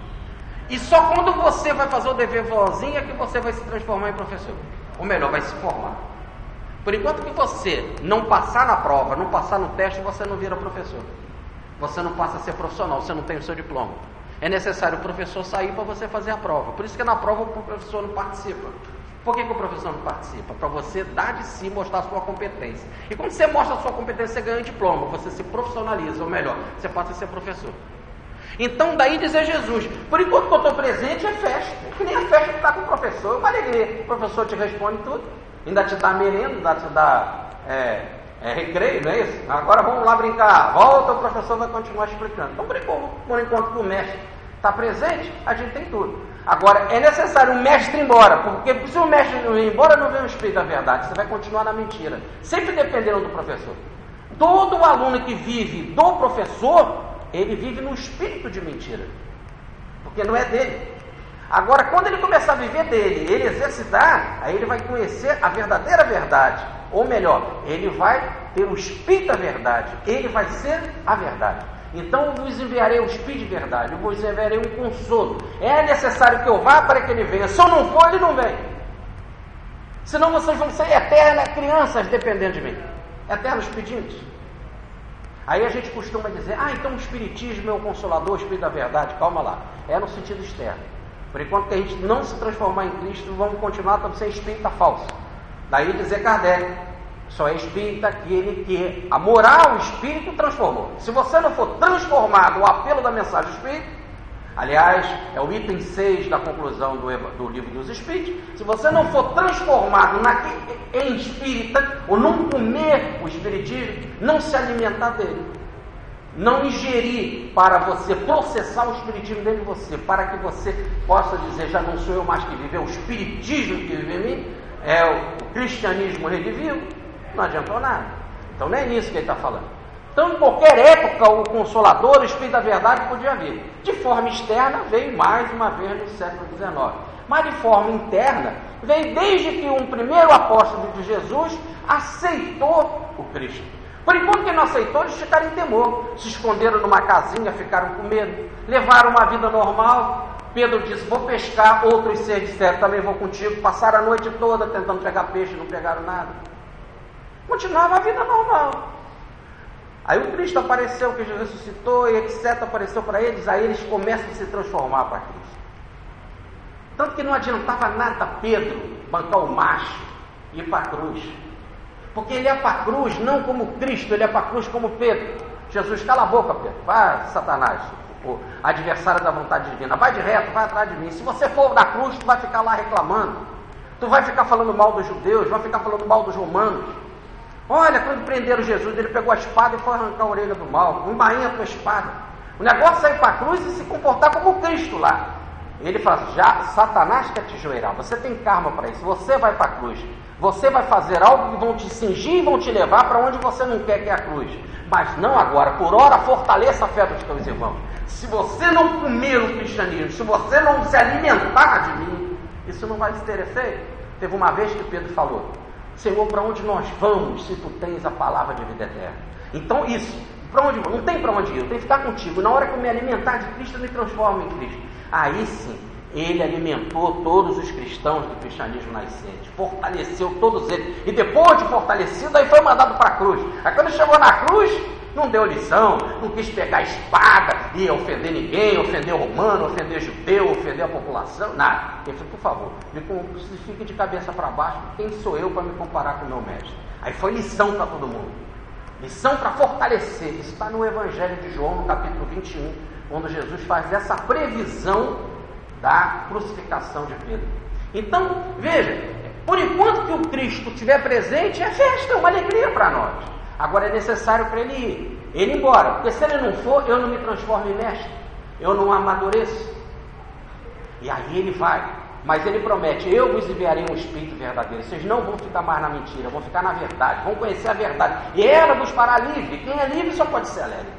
E só quando você vai fazer o dever sozinho é que você vai se transformar em professor. Ou melhor, vai se formar. Por enquanto que você não passar na prova, não passar no teste, você não vira professor. Você não passa a ser profissional, você não tem o seu diploma. É necessário o professor sair para você fazer a prova. Por isso que na prova o professor não participa. Por que, que o professor não participa? Para você dar de si, mostrar a sua competência. E quando você mostra a sua competência, você ganha um diploma, você se profissionaliza, ou melhor, você passa a ser professor. Então daí dizer Jesus, por enquanto que eu estou presente é festa. É que nem a festa que está com o professor, é uma alegria. O professor te responde tudo, ainda te dá merenda, ainda te dá é, é, recreio, não é isso? Agora vamos lá brincar, volta, o professor vai continuar explicando. Então por enquanto, por enquanto que o mestre está presente, a gente tem tudo. Agora, é necessário o mestre ir embora, porque se o mestre não ir embora, não vem o espírito da verdade, você vai continuar na mentira, sempre dependendo do professor. Todo aluno que vive do professor, ele vive no espírito de mentira, porque não é dele. Agora, quando ele começar a viver dele, ele exercitar, aí ele vai conhecer a verdadeira verdade, ou melhor, ele vai ter o espírito da verdade, ele vai ser a verdade. Então eu vos enviarei o Espírito de verdade, eu vos enviarei um consolo. É necessário que eu vá para que ele venha. Se eu não for, ele não vem. Senão vocês vão ser eternas crianças dependendo de mim. Eternos pedintes. Aí a gente costuma dizer, ah, então o Espiritismo é o Consolador, o Espírito da verdade. Calma lá. É no sentido externo. Por enquanto que a gente não se transformar em Cristo, vamos continuar a ser espírita falso. Daí dizer Kardec, só é espírita aquele que a moral, o espírito transformou. Se você não for transformado no apelo da mensagem do espírito, aliás, é o item seis da conclusão do, do livro dos espíritos, se você não for transformado na, em espírita, ou não comer o espiritismo, não se alimentar dele, não ingerir para você processar o espiritismo dentro de você, para que você possa dizer, já não sou eu mais que vive, é o espiritismo que vive em mim, é o cristianismo redivivo, não adiantou nada. Então não é nisso que ele está falando. Então em qualquer época o Consolador, o Espírito da Verdade podia vir. De forma externa veio mais uma vez no século dezenove. Mas de forma interna veio desde que um primeiro apóstolo de Jesus aceitou o Cristo. Por enquanto que não aceitou, eles ficaram em temor. Se esconderam numa casinha, ficaram com medo. Levaram uma vida normal. Pedro disse, vou pescar. Outros seis disseram, também vou contigo. Passaram a noite toda tentando pegar peixe, não pegaram nada. Continuava a vida normal. Aí o Cristo apareceu, que Jesus ressuscitou, e etcétera apareceu para eles, aí eles começam a se transformar para Cristo. Tanto que não adiantava nada Pedro bancar o macho e ir para a cruz. Porque ele ia para a cruz não como Cristo, ele ia para a cruz como Pedro. Jesus, cala a boca, Pedro, vai, Satanás, o adversário da vontade divina, vai de reto, vai atrás de mim. Se você for da cruz, tu vai ficar lá reclamando, tu vai ficar falando mal dos judeus, vai ficar falando mal dos romanos. Olha, quando prenderam Jesus, ele pegou a espada e foi arrancar a orelha do mal. Embainha a tua espada. O negócio é ir para a cruz e se comportar como Cristo lá. Ele fala, já Satanás quer te joelhar. Você tem karma para isso. Você vai para a cruz. Você vai fazer algo que vão te cingir e vão te levar para onde você não quer, que é a cruz. Mas não agora. Por ora, fortaleça a fé dos teus irmãos. Se você não comer o cristianismo, se você não se alimentar de mim, isso não vai ter efeito. Teve uma vez que Pedro falou, Senhor, para onde nós vamos se tu tens a palavra de vida eterna? Então isso, para onde não tem para onde ir, eu tenho que ficar contigo. Na hora que eu me alimentar de Cristo, eu me transformo em Cristo. Aí sim, ele alimentou todos os cristãos do cristianismo nascente, fortaleceu todos eles, e depois de fortalecido, aí foi mandado para a cruz. Aí quando chegou na cruz, não deu lição, não quis pegar a espada e ofender ninguém, ofender o romano, ofender judeu, ofender a população, nada. Ele falou, por favor, me fique de cabeça para baixo, quem sou eu para me comparar com o meu mestre? Aí foi lição para todo mundo, lição para fortalecer. Isso está no Evangelho de João, no capítulo vinte e um, onde Jesus faz essa previsão da crucificação de Pedro. Então, veja, por enquanto que o Cristo estiver presente, é festa, é uma alegria para nós. Agora é necessário para ele ir, ele ir embora, porque se ele não for, eu não me transformo em mestre, eu não amadureço. E aí ele vai, mas ele promete, eu vos enviarei um Espírito verdadeiro, vocês não vão ficar mais na mentira, vão ficar na verdade, vão conhecer a verdade, e ela vos fará livre. Quem é livre só pode ser alegre.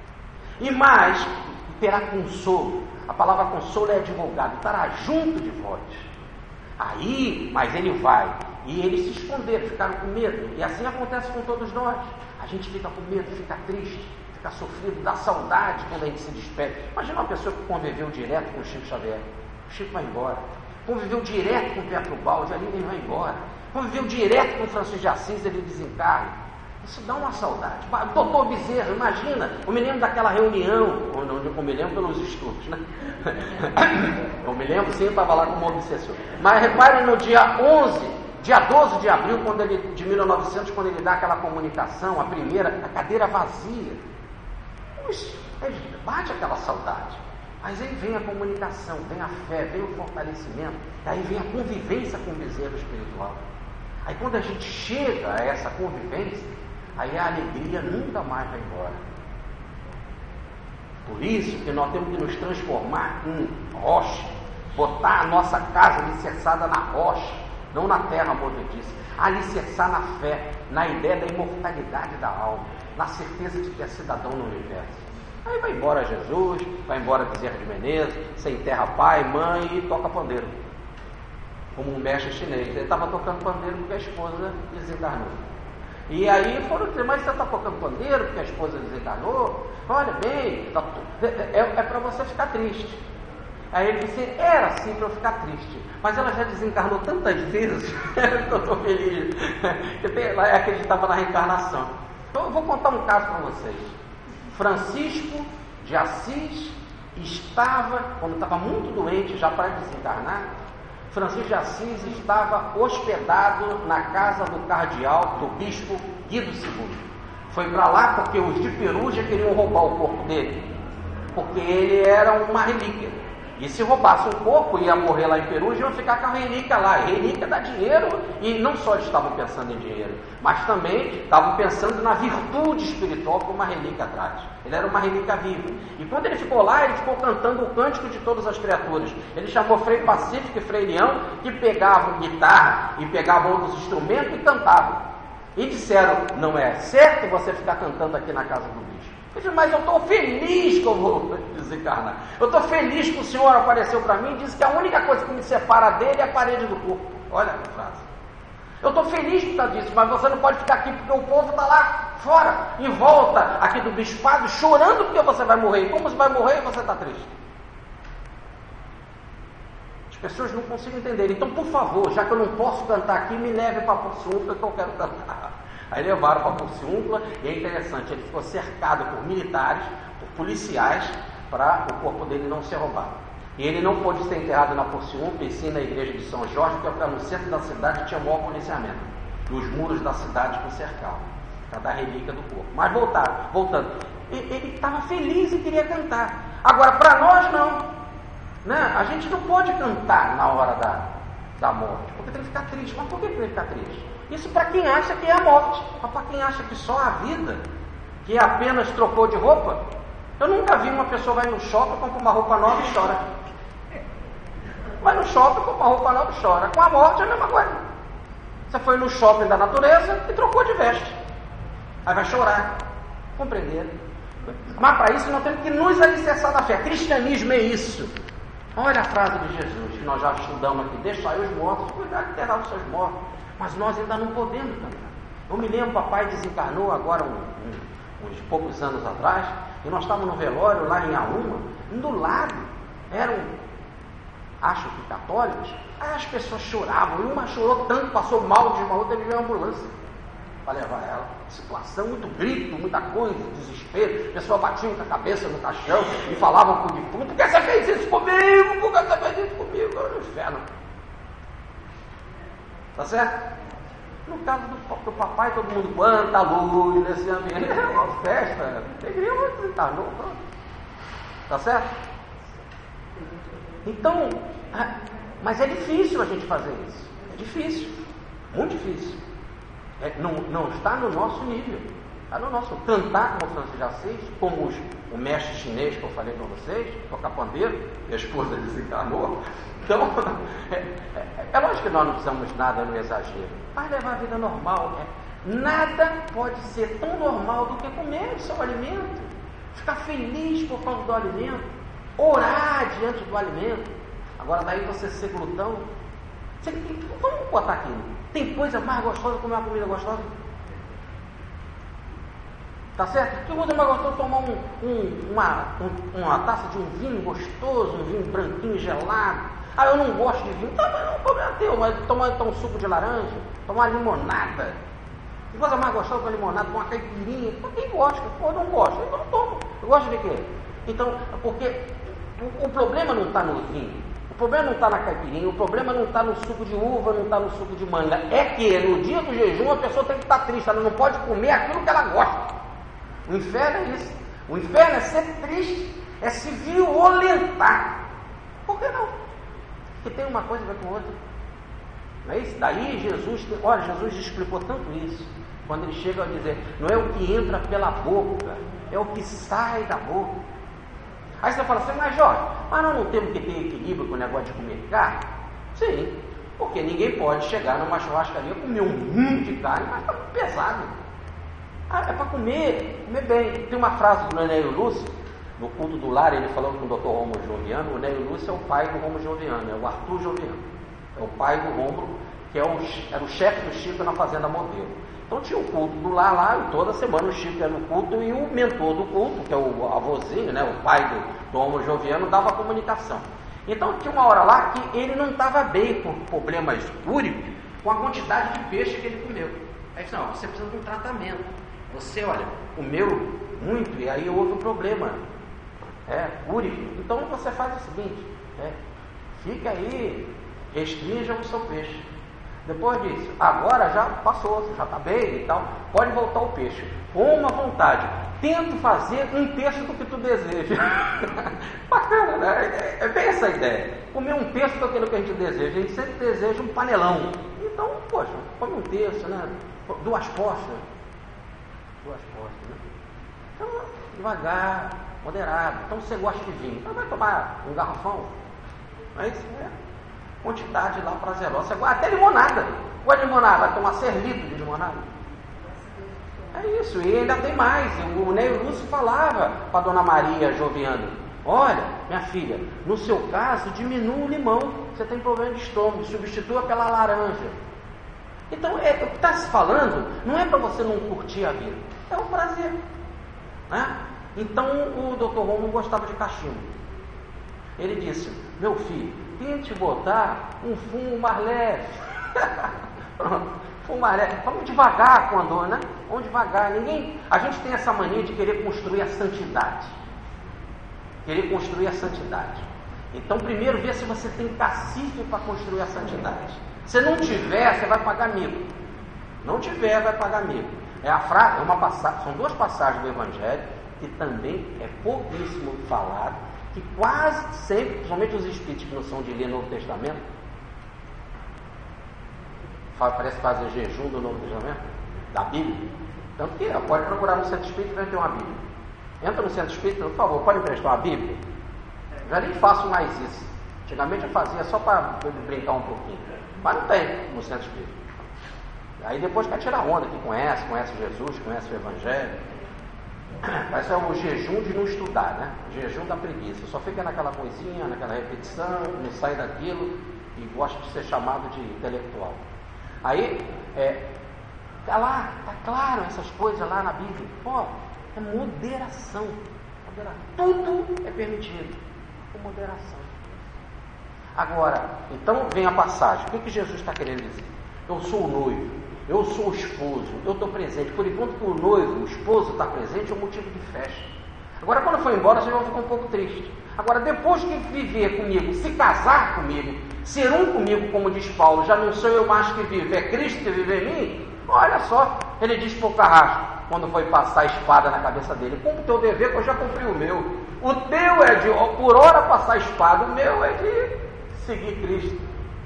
E mais, terá consolo. A palavra consolo é advogado, estará junto de vós. Aí, mas ele vai, E eles se esconderam, ficaram com medo. E assim acontece com todos nós. A gente fica com medo, fica triste, fica sofrido, dá saudade quando a gente se despede. Imagina uma pessoa que conviveu direto com o Chico Xavier. O Chico vai embora. Conviveu direto com o Pietro Baldi, ali ele vai embora. Conviveu direto com o Francisco de Assis, ele desencarna. Isso dá uma saudade. Doutor Bezerra, imagina, eu me lembro daquela reunião, ou não, eu me lembro pelos estudos, né? Eu me lembro, sim, eu estava lá como obsessor. Mas reparem no dia onze, dia doze de abril, quando ele, de mil e novecentos, quando ele dá aquela comunicação, a primeira, a cadeira vazia. Puxa, bate aquela saudade. Mas aí vem a comunicação, vem a fé, vem o fortalecimento, aí vem a convivência com o bezerro espiritual. Aí quando a gente chega a essa convivência, aí a alegria nunca mais vai embora. Por isso que nós temos que nos transformar em rocha, botar a nossa casa alicerçada na rocha, não na terra movediça, alicerçar na fé, na ideia da imortalidade da alma, na certeza de que é cidadão no universo. Aí vai embora Jesus, vai embora Bezerra de Menezes, você enterra pai, mãe e toca pandeiro, como um mestre chinês. Ele estava tocando pandeiro porque a esposa desencarnou. E aí foram dizer, mas você está tocando pandeiro porque a esposa desencarnou? Olha bem, é, é para você ficar triste. Aí ele disse, era assim para eu ficar triste, mas ela já desencarnou tantas vezes que eu estou feliz. Eu acreditava na reencarnação. Então eu vou contar um caso para vocês. Francisco de Assis estava, quando estava muito doente, já para desencarnar, Francisco de Assis estava hospedado na casa do cardeal, do bispo Guido segundo. Foi para lá porque os de Perugia queriam roubar o corpo dele, porque ele era uma relíquia. E se roubasse o corpo, ia morrer lá em Perugia, iam ficar com a relíquia lá. E relíquia dá dinheiro, e não só eles estavam pensando em dinheiro, mas também estavam pensando na virtude espiritual que uma relíquia traz. Ele era uma relíquia viva. E quando ele ficou lá, ele ficou cantando o cântico de todas as criaturas. Ele chamou Frei Pacífico e Frei Leão, que pegavam guitarra e pegavam outros instrumentos e cantavam. E disseram, não é certo você ficar cantando aqui na casa do bispo. Eu disse, mas eu estou feliz que eu vou desencarnar. Eu estou feliz que o Senhor apareceu para mim e disse que a única coisa que me separa dele é a parede do corpo. Olha a frase. Eu estou feliz por causa disso, mas você não pode ficar aqui porque o povo está lá fora, em volta aqui do bispado, chorando porque você vai morrer. E como você vai morrer, você está triste. As pessoas não conseguem entender. Então, por favor, já que eu não posso cantar aqui, me leve para a Porciúncula que eu quero cantar. Aí levaram para a Porciúncula e é interessante, ele ficou cercado por militares, por policiais, para o corpo dele não ser roubado. E ele não pôde ser enterrado na Porciúncula, e sim na igreja de São Jorge, porque no centro da cidade tinha maior policiamento. E os muros da cidade que o cercavam, para dar relíquia do corpo. Mas voltaram, voltando. Ele estava feliz e queria cantar. Agora, para nós não. Né? A gente não pode cantar na hora da, da morte, porque tem que ficar triste. Mas por que tem que ficar triste? Isso para quem acha que é a morte. Mas para quem acha que só a vida, que apenas trocou de roupa. Eu nunca vi uma pessoa vai no shopping, compra uma roupa nova e chora. Vai no shopping, compra uma roupa nova e chora. Com a morte é a mesma coisa. Você foi no shopping da natureza e trocou de veste. Aí vai chorar. Compreender? Mas para isso nós temos que nos alicerçar na fé. Cristianismo é isso. Olha a frase de Jesus, que nós já estudamos aqui. Deixa aí os mortos, cuidar de enterrar os seus mortos. Mas nós ainda não podemos cantar. Eu me lembro, papai desencarnou agora um, um, uns poucos anos atrás, e nós estávamos no velório lá em Auma, do lado eram, acho que católicos, aí as pessoas choravam, e uma chorou tanto, passou mal, desmaiou, teve uma ambulância para levar ela. Situação, muito grito, muita coisa, desespero, a pessoa batia com a cabeça no caixão e falavam com o defunto, por que você fez isso comigo? Por que você fez isso comigo? Eu era no inferno. Tá certo? No caso do, do papai, todo mundo canta a luz nesse ambiente. É uma festa. Alegria, mas desencarnou. Tá certo? Então, mas é difícil a gente fazer isso. É difícil. Muito difícil. É, não, não está no nosso nível. Está no nosso. Cantar como Francisco de Assis, como os, o mestre chinês que eu falei para vocês, tocar pandeiro, e a esposa desencarnou. Então, é, é, é lógico que nós não precisamos nada no exagero, mas levar a vida normal. É, nada pode ser tão normal do que comer o seu alimento, ficar feliz por causa do alimento, orar diante do alimento. Agora daí você ser glutão, Você, vamos botar aqui. Tem coisa mais gostosa que comer uma comida gostosa? Tá certo? Que coisa mais gostosa tomar um, um, uma, um, uma taça de um vinho gostoso, um vinho branquinho gelado. Ah, eu não gosto de vinho. Tá, mas não, problema teu, mas tomar então, um suco de laranja, tomar uma limonada. Que coisa mais gostosa que uma limonada, uma caipirinha. Quem gosta? Pô, eu não gosto. Então não tomo. Eu gosto de quê? Então, porque o, o problema não está no vinho. O problema não está na caipirinha, o problema não está no suco de uva, não está no suco de manga. É que no dia do jejum a pessoa tem que estar triste, ela não pode comer aquilo que ela gosta. O inferno é isso. O inferno é ser triste, é se violentar. Por que não? Porque tem uma coisa a ver com outra. Não é isso? Daí Jesus, olha, Jesus explicou tanto isso, quando ele chega a dizer, não é o que entra pela boca, é o que sai da boca. Aí você fala assim, mas Jorge, mas nós não temos que ter equilíbrio com o negócio de comer carne? Sim, porque ninguém pode chegar numa churrascaria e comer um mundo de carne, mas está muito pesado. Ah, é para comer, comer bem. Tem uma frase do Nélio Lúcio, no culto do lar, ele falando com o doutor Rômulo Joviano. O Nélio Lúcio é o pai do Rômulo Joviano, é o Arthur Joviano. É o pai do Rômulo, que é o, era o chefe do Chico na Fazenda Modelo. Então tinha o culto do lar lá, e toda semana o Chico era no culto, e o mentor do culto, que é o avôzinho, né, o pai do, do Rômulo Joviano, dava a comunicação. Então tinha uma hora lá que ele não estava bem por problemas úricos com a quantidade de peixe que ele comeu. Aí disse, não, você precisa de um tratamento. Você, olha, comeu muito e aí houve um problema é, úrico. Então você faz o seguinte, é, fica aí, restrinja o seu peixe. Depois disso, agora já passou, já está bem e tal, pode voltar ao peixe. Com à vontade. Tento fazer um terço do que tu deseja. Bacana, né? É, é bem essa ideia. Comer um terço daquilo que a gente deseja. A gente sempre deseja um panelão. Então, poxa, come um terço, né? Duas postas. Duas postas, né? Então, devagar, moderado. Então, você gosta de vinho. Então, vai tomar um garrafão? Mas, é, quantidade lá prazerosa. Você gosta até limonada. Gosta de limonada? Vai tomar seis litros de limonada? É isso, e ainda tem mais. O Nélio Lúcio falava para a dona Maria Joviano: olha, minha filha, no seu caso, diminua o limão. Você tem problema de estômago, substitua pela laranja. Então, é, o que está se falando não é para você não curtir a vida, é um prazer, né? Então, o doutor Romulo gostava de cachimbo. Ele disse: meu filho, tente botar um fumo mais leve. Pronto. Fumaré. Vamos devagar com a dor, né? Vamos devagar. Ninguém... A gente tem essa mania de querer construir a santidade. Querer construir a santidade. Então, primeiro, vê se você tem cacife para construir a santidade. Se não tiver, você vai pagar mico. Não tiver, vai pagar mico. É a frase, é uma passagem, são duas passagens do Evangelho que também é pouquíssimo falado, que quase sempre, principalmente os espíritos que não são de ler Novo Testamento, parece fazer jejum do Novo Testamento, da Bíblia. Tanto que pode procurar no centro espírita que vai ter uma Bíblia. Entra no centro espírita, por favor, pode emprestar uma Bíblia? Já nem faço mais isso. Antigamente eu fazia só para brincar um pouquinho. Mas não tem no centro espírita. Aí depois quer tirar onda, que conhece, conhece Jesus, conhece o Evangelho. Mas é o jejum de não estudar, né? O jejum da preguiça. Só fica naquela coisinha, naquela repetição, não sai daquilo e gosta de ser chamado de intelectual. Aí, é, tá lá, tá claro essas coisas lá na Bíblia. Ó, é moderação. moderação. Tudo é permitido, com moderação. Agora, então vem a passagem. O que, que Jesus está querendo dizer? Eu sou o noivo, eu sou o esposo, eu estou presente. Por enquanto que o noivo, o esposo está presente, é um motivo de festa. Agora, quando for embora, vocês vão ficar um pouco tristes. Agora, depois que viver comigo, se casar comigo, ser um comigo, como diz Paulo, já não sou eu mais que vivo, é Cristo que vive em mim. Olha só, ele diz para o carrasco, quando foi passar a espada na cabeça dele: cumpre o teu dever, que eu já cumpri o meu. O teu é de, por hora, passar a espada, o meu é de seguir Cristo.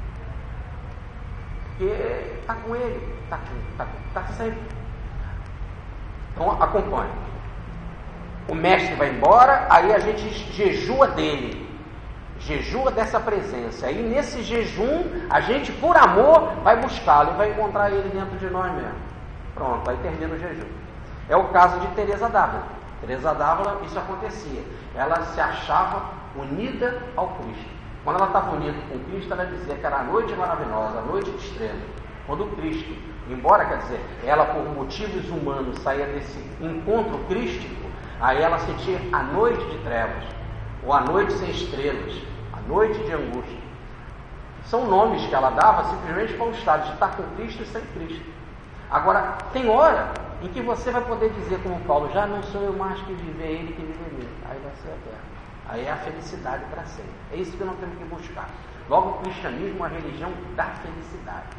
Porque está com ele, está tá, tá sempre. Então, acompanhe. O mestre vai embora, aí a gente jejua dele, jejua dessa presença. Aí nesse jejum, a gente por amor vai buscá-lo e vai encontrar ele dentro de nós mesmo. Pronto, aí termina o jejum. É o caso de Teresa d'Ávila. Teresa d'Ávila, isso acontecia. Ela se achava unida ao Cristo. Quando ela estava unida com Cristo, ela dizia que era a noite maravilhosa, a noite de estrela. Quando Cristo, embora, quer dizer, ela por motivos humanos saía desse encontro crístico, aí ela sentia a noite de trevas, ou a noite sem estrelas, a noite de angústia. São nomes que ela dava simplesmente para o estado de estar com Cristo e sem Cristo. Agora, tem hora em que você vai poder dizer como Paulo, já não sou eu mais que vive, é Ele que vive em mim. Aí vai ser eterno. Aí é a felicidade para sempre. É isso que nós temos que buscar. Logo, o cristianismo é uma religião da felicidade.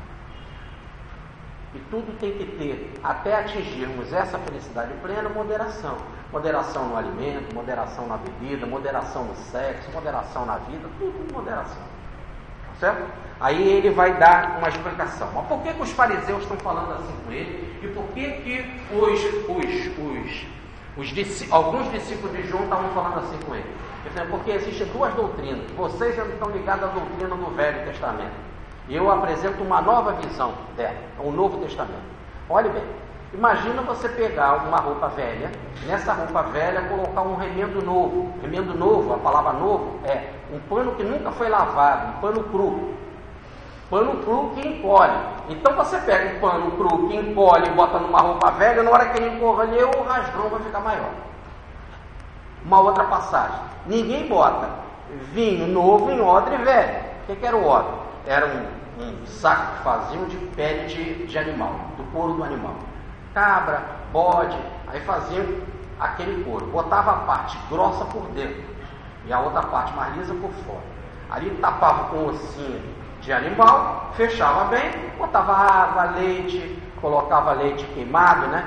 E tudo tem que ter, até atingirmos essa felicidade plena, moderação. Moderação no alimento, moderação na bebida, moderação no sexo, moderação na vida, tudo em moderação. Certo? Aí ele vai dar uma explicação. Mas por que, que os fariseus estão falando assim com ele? E por que, que os, os, os, os, alguns discípulos de João estavam falando assim com ele? Porque existem duas doutrinas. Vocês já estão ligados à doutrina do Velho Testamento. E eu apresento uma nova visão dela, um Novo Testamento. Olhe bem, imagina você pegar uma roupa velha, nessa roupa velha colocar um remendo novo. Remendo novo, a palavra novo, é um pano que nunca foi lavado, um pano cru. Pano cru que encolhe. Então você pega um pano cru que encolhe e bota numa roupa velha, na hora que ele encolher, o rasgão vai ficar maior. Uma outra passagem. Ninguém bota vinho novo em odre velho. O que, que era o odre? Era um, um saco que faziam de pele de, de animal, do couro do animal. Cabra, bode, aí faziam aquele couro. Botava a parte grossa por dentro e a outra parte mais lisa por fora. Ali tapava com ossinho de animal, fechava bem, botava água, leite, colocava leite queimado, né?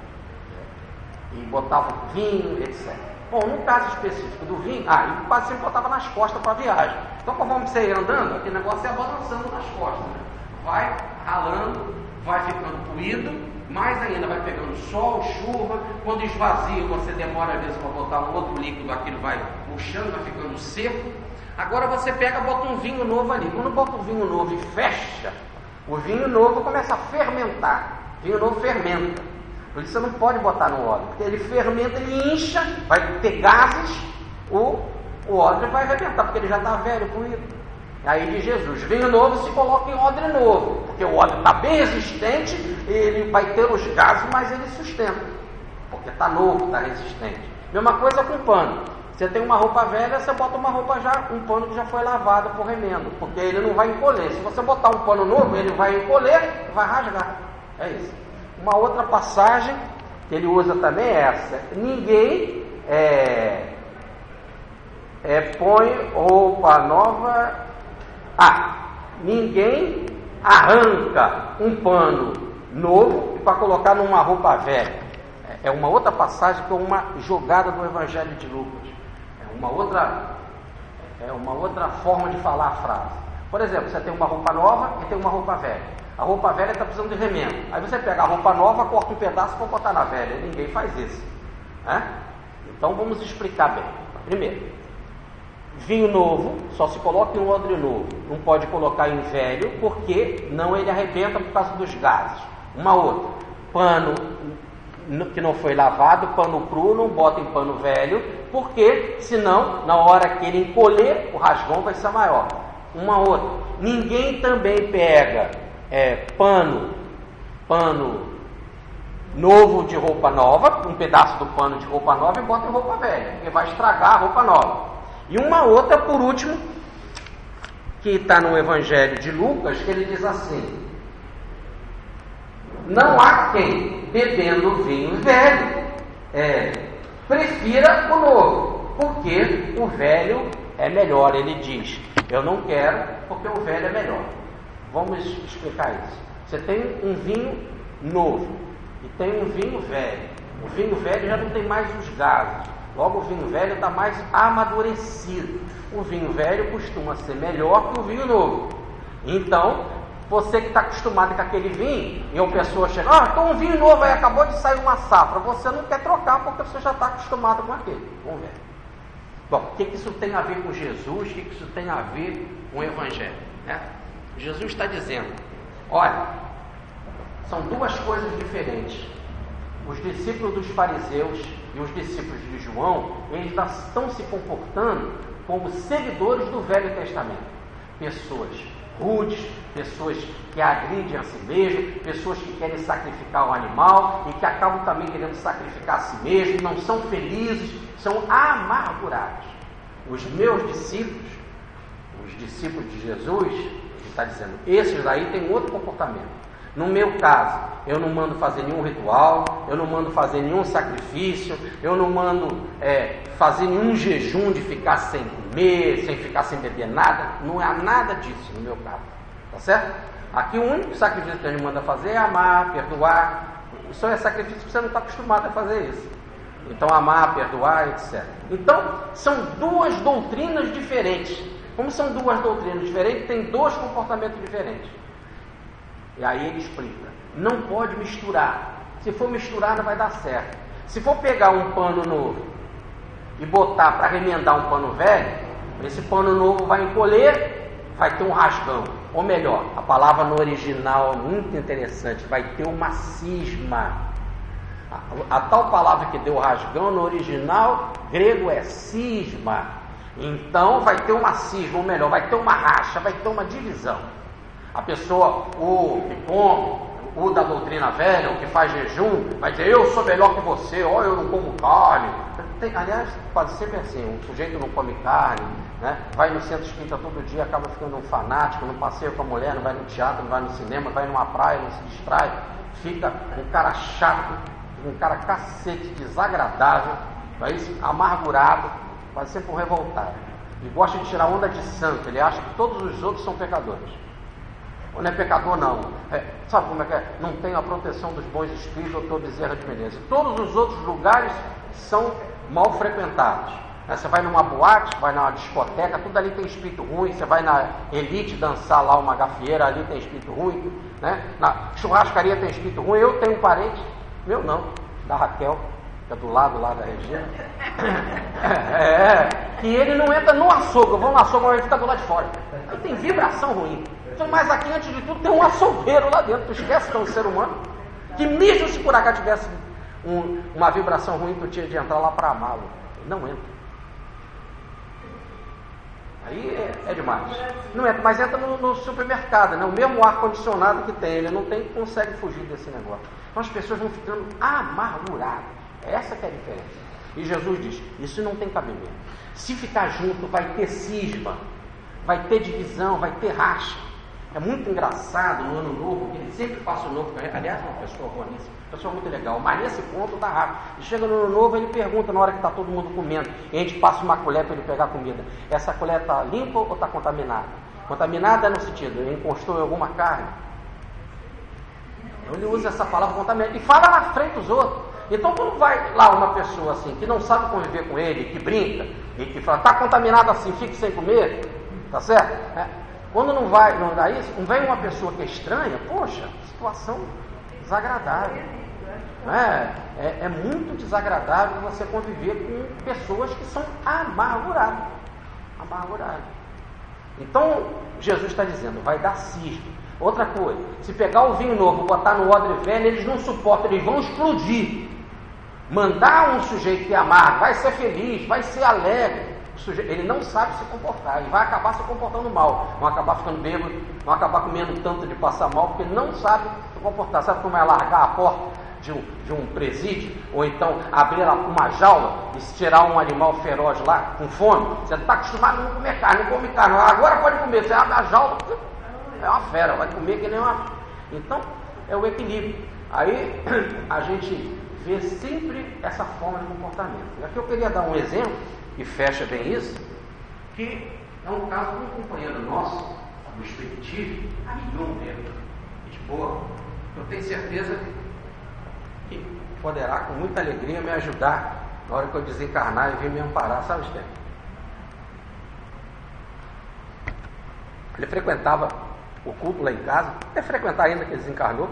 E botava vinho, etcétera. Bom, no caso específico do vinho, ah, ele quase sempre botava nas costas para a viagem. Então, conforme você ia andando, aquele negócio ia balançando nas costas, né? Vai ralando, vai ficando poído, mais ainda vai pegando sol, chuva. Quando esvazia, você demora às vezes para botar um outro líquido, aquilo vai murchando, vai ficando seco. Agora você pega e bota um vinho novo ali. Quando bota um vinho novo e fecha, o vinho novo começa a fermentar. O vinho novo fermenta. Por isso você não pode botar no odre, porque ele fermenta, ele incha, vai ter gases, o, o odre vai arrebentar, porque ele já está velho, poído. Aí de Jesus, vinho novo se coloca em odre novo, porque o odre está bem resistente, ele vai ter os gases, mas ele sustenta, porque está novo, está resistente. Mesma coisa com pano. Você tem uma roupa velha, você bota uma roupa já, um pano que já foi lavado por remendo, porque ele não vai encolher. Se você botar um pano novo, ele vai encolher e vai rasgar. É isso. Uma outra passagem que ele usa também é essa. Ninguém é, é, põe roupa nova. Ah, ninguém arranca um pano novo para colocar numa roupa velha. É uma outra passagem que é uma jogada do Evangelho de Lucas. É uma outra, é uma outra forma de falar a frase. Por exemplo, você tem uma roupa nova e tem uma roupa velha. A roupa velha está precisando de remendo. Aí você pega a roupa nova, corta um pedaço para botar na velha. Ninguém faz isso. Né? Então vamos explicar bem. Primeiro, vinho novo só se coloca em um odre novo. Não pode colocar em velho, porque não ele arrebenta por causa dos gases. Uma outra, pano que não foi lavado, pano cru, não bota em pano velho, porque senão, na hora que ele encolher, o rasgão vai ser maior. Uma outra, ninguém também pega É, pano, pano novo de roupa nova, um pedaço do pano de roupa nova e bota em roupa velha, porque vai estragar a roupa nova. E uma outra, por último, que está no Evangelho de Lucas, que ele diz assim: não há quem, bebendo vinho velho, é, prefira o novo, porque o velho é melhor. Ele diz, eu não quero, porque o velho é melhor. Vamos explicar isso. Você tem um vinho novo e tem um vinho velho. O vinho velho já não tem mais os gases. Logo, o vinho velho está mais amadurecido. O vinho velho costuma ser melhor que o vinho novo. Então, você que está acostumado com aquele vinho, e a pessoa chega, ah, então um vinho novo aí, acabou de sair uma safra. Você não quer trocar porque você já está acostumado com aquele, com o velho. Bom, o que, que isso tem a ver com Jesus? O que, que isso tem a ver com o Evangelho? Né? Jesus está dizendo, olha, são duas coisas diferentes. Os discípulos dos fariseus e os discípulos de João, eles estão se comportando como seguidores do Velho Testamento. Pessoas rudes, pessoas que agridem a si mesmo, pessoas que querem sacrificar o animal e que acabam também querendo sacrificar a si mesmo, não são felizes, são amargurados. Os meus discípulos, os discípulos de Jesus, ele está dizendo, esses daí têm outro comportamento. No meu caso, eu não mando fazer nenhum ritual, eu não mando fazer nenhum sacrifício, eu não mando é, fazer nenhum jejum de ficar sem comer, sem ficar sem beber nada, não há nada disso no meu caso, tá certo? Aqui o único sacrifício que a gente manda fazer é amar, perdoar. Isso é sacrifício que você não está acostumado a fazer isso. Então amar, perdoar, etcétera. Então são duas doutrinas diferentes. Como são duas doutrinas diferentes, tem dois comportamentos diferentes. E aí ele explica, não pode misturar. Se for misturar não vai dar certo. Se for pegar um pano novo e botar para remendar um pano velho, esse pano novo vai encolher, vai ter um rasgão. Ou melhor, a palavra no original é muito interessante, vai ter uma cisma. A, a tal palavra que deu rasgão no original grego é cisma. Então vai ter uma cisma, ou melhor, vai ter uma racha, vai ter uma divisão. A pessoa, o que come, o da doutrina velha, o que faz jejum, vai dizer, eu sou melhor que você, ó, eu não como carne. Tem, aliás, quase sempre assim, o sujeito não come carne, né? Vai no centro espírita todo dia, acaba ficando um fanático, não passeia com a mulher, não vai no teatro, não vai no cinema, vai numa praia, não se distrai, fica um cara chato, um cara cacete, desagradável, vai amargurado, quase sempre um revoltado. E gosta de tirar onda de santo, ele acha que todos os outros são pecadores. Ou não é pecador, não. É, sabe como é que é? Não tem a proteção dos bons espíritos, doutor Bezerra de Menezes. Todos os outros lugares são mal frequentados. Né? Você vai numa boate, vai numa discoteca, tudo ali tem espírito ruim. Você vai na Elite dançar lá uma gafieira, ali tem espírito ruim. Né? Na churrascaria tem espírito ruim. Eu tenho um parente, meu não, da Raquel, que é do lado lá da Regina. É, que ele não entra no açougue. Eu vou no açougue, mas ele fica do lado de fora. Aí tem vibração ruim. Mas aqui, antes de tudo, tem um açougueiro lá dentro. Tu esquece que é um ser humano, que mesmo se por acaso tivesse um, uma vibração ruim, tu tinha de entrar lá para amá-lo. Ele não entra. Aí é, é demais. Não entra, mas entra no, no supermercado, né? O mesmo ar-condicionado que tem, ele não tem, consegue fugir desse negócio. Então as pessoas vão ficando amarguradas. Essa que é a diferença. E Jesus diz, isso não tem cabimento. Se ficar junto, vai ter cisma, vai ter divisão, vai ter racha. É muito engraçado no ano novo, que ele sempre passa o novo. Aliás, é uma pessoa boa nisso, uma pessoa muito legal, mas nesse ponto dá rápido. Ele chega no ano novo, ele pergunta na hora que está todo mundo comendo, e a gente passa uma colher para ele pegar comida. Essa colher está limpa ou está contaminada? Contaminada no sentido, ele encostou em alguma carne. Ele usa essa palavra contaminada e fala na frente dos outros. Então, quando vai lá uma pessoa assim, que não sabe conviver com ele, que brinca, e que fala, está contaminado assim, fique sem comer, tá certo? É. Quando não vai, não dá isso, não vem uma pessoa que é estranha, poxa, situação desagradável. É, é, é muito desagradável você conviver com pessoas que são amarguradas. Amarguradas. Então, Jesus está dizendo, vai dar cisma. Outra coisa, se pegar o vinho novo e botar no odre velho, eles não suportam, eles vão explodir. Mandar um sujeito que é amargo, vai ser feliz, vai ser alegre. Ele não sabe se comportar, ele vai acabar se comportando mal, vão acabar ficando bêbado, vão acabar comendo tanto de passar mal, porque ele não sabe se comportar. Sabe como é largar a porta de um, de um presídio, ou então abrir uma jaula e tirar um animal feroz lá, com fome? Você está acostumado a não comer carne, não come carne, agora pode comer, você abre a jaula, é uma fera, vai comer que nem uma... Então, é o equilíbrio. Aí, a gente vê sempre essa forma de comportamento. E aqui eu queria dar um exemplo, que fecha bem isso, que é um caso de um companheiro nosso, do Espiritismo, amigão mesmo, de boa. Eu tenho certeza que poderá com muita alegria me ajudar na hora que eu desencarnar e vir me amparar, sabe, Esther? Ele frequentava o culto lá em casa, até frequentar ainda que ele desencarnou.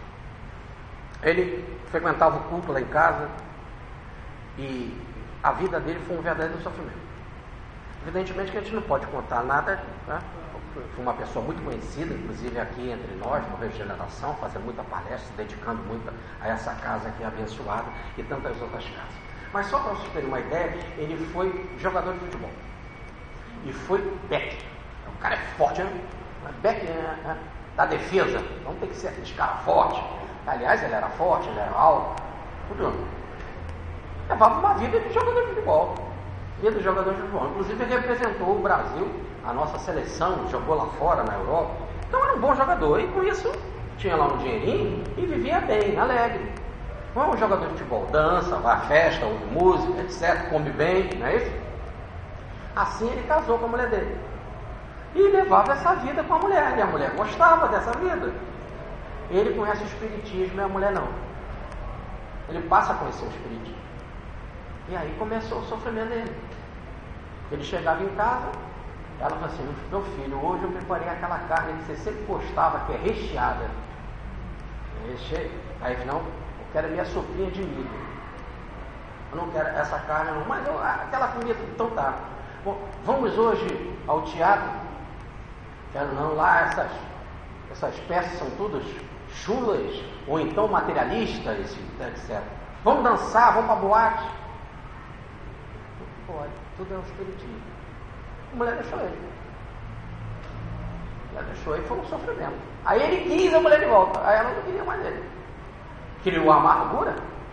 Ele frequentava o culto lá em casa e a vida dele foi um verdadeiro sofrimento. Evidentemente que a gente não pode contar nada, né? Foi uma pessoa muito conhecida, inclusive aqui entre nós, no Regeneração, fazendo muita palestra, se dedicando muito a essa casa aqui abençoada e tantas outras casas. Mas só para vocês terem uma ideia, ele foi jogador de futebol. e foi back. O cara é forte, né? Back é, é, da defesa, então tem que ser aquele cara forte. Aliás, ele era forte, ele era alto, tudo. Levava uma vida de jogador de futebol. Vida de jogador de futebol. Inclusive, ele representou o Brasil, a nossa seleção, jogou lá fora, na Europa. Então, era um bom jogador. E com isso, tinha lá um dinheirinho e vivia bem, alegre. Não é um jogador de futebol. Dança, vai à festa, ouve música, etcétera. Come bem, não é isso? Assim, ele casou com a mulher dele. E levava essa vida com a mulher. E a mulher gostava dessa vida. Ele conhece o espiritismo e a mulher não. Ele passa a conhecer o espiritismo. E aí começou o sofrimento dele. Ele chegava em casa, ela falou assim: meu filho, hoje eu preparei aquela carne que você sempre gostava, que é recheada. Recheio. Aí ele falou: não, eu quero a minha sopinha de milho. Eu não quero essa carne não, mas eu, aquela comida, então tá. Bom, vamos hoje ao teatro? Quero não, lá essas, essas peças são todas chulas, ou então materialistas, etcétera. Vamos dançar, vamos para boate? Não pode, tudo é um espiritismo. A mulher deixou ele. A mulher deixou ele, foi um sofrimento. Aí ele quis a mulher de volta, aí ela não queria mais ele. Criou a amargura.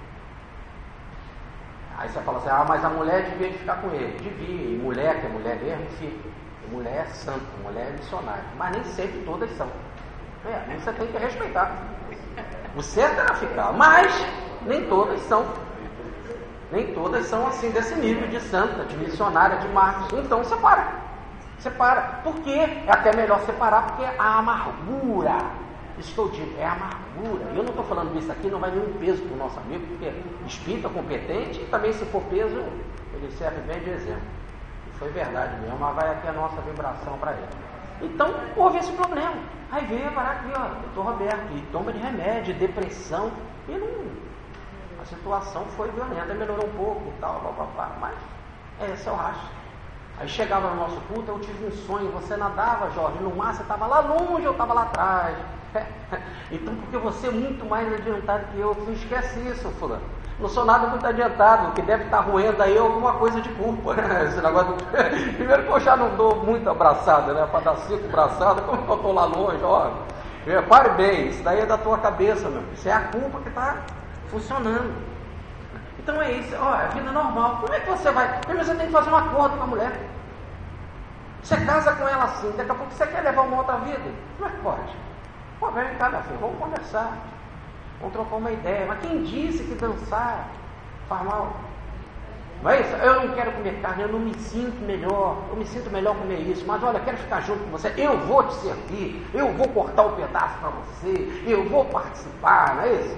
Aí você fala assim: ah, mas a mulher devia ficar com ele. Devia, e mulher, que é mulher mesmo, fica. Mulher é santa, mulher é missionária, mas nem sempre todas são. É, você tem que respeitar. O certo era ficar, mas nem todas são. Nem todas são assim, desse nível de santa, de missionária, de mártir. Então separa. Separa. Por quê? É até melhor separar, porque a amargura, isso que eu digo, é a amargura. Eu não estou falando disso aqui, não vai nenhum peso para o nosso amigo, porque espírita competente, e também se for peso, ele serve bem de exemplo. E foi verdade mesmo, mas vai aqui a nossa vibração para ele. Então, houve esse problema. Aí veio parar aqui, ó, doutor Roberto, e toma de remédio, depressão, e não, a situação foi violenta, melhorou um pouco e tal, blá, blá, blá, mas esse é o rastro. Aí chegava no nosso culto, eu tive um sonho, você nadava, Jorge, no mar, você estava lá longe, eu estava lá atrás. Então, porque você é muito mais adiantado que eu, não esquece isso, fulano. Não sou nada muito adiantado, o que deve estar roendo aí é alguma coisa de culpa, né? Esse negócio do... Primeiro que eu já não dou muito abraçada, né? Para dar cinco braçadas, como eu estou lá longe, ó. Pare bem, isso daí é da tua cabeça, meu. Isso é a culpa que está funcionando. Então é isso, ó, é vida normal. Como é que você vai? Primeiro você tem que fazer um acordo com a mulher. Você casa com ela assim, daqui a pouco você quer levar uma outra vida. Como é que pode? Pô, vem cá, meu filho, vamos conversar. Vamos trocar uma ideia. Mas quem disse que dançar faz mal? Não é isso? Eu não quero comer carne, eu não me sinto melhor. Eu me sinto melhor comer isso. Mas olha, eu quero ficar junto com você. Eu vou te servir. Eu vou cortar um pedaço para você. Eu vou participar, não é isso?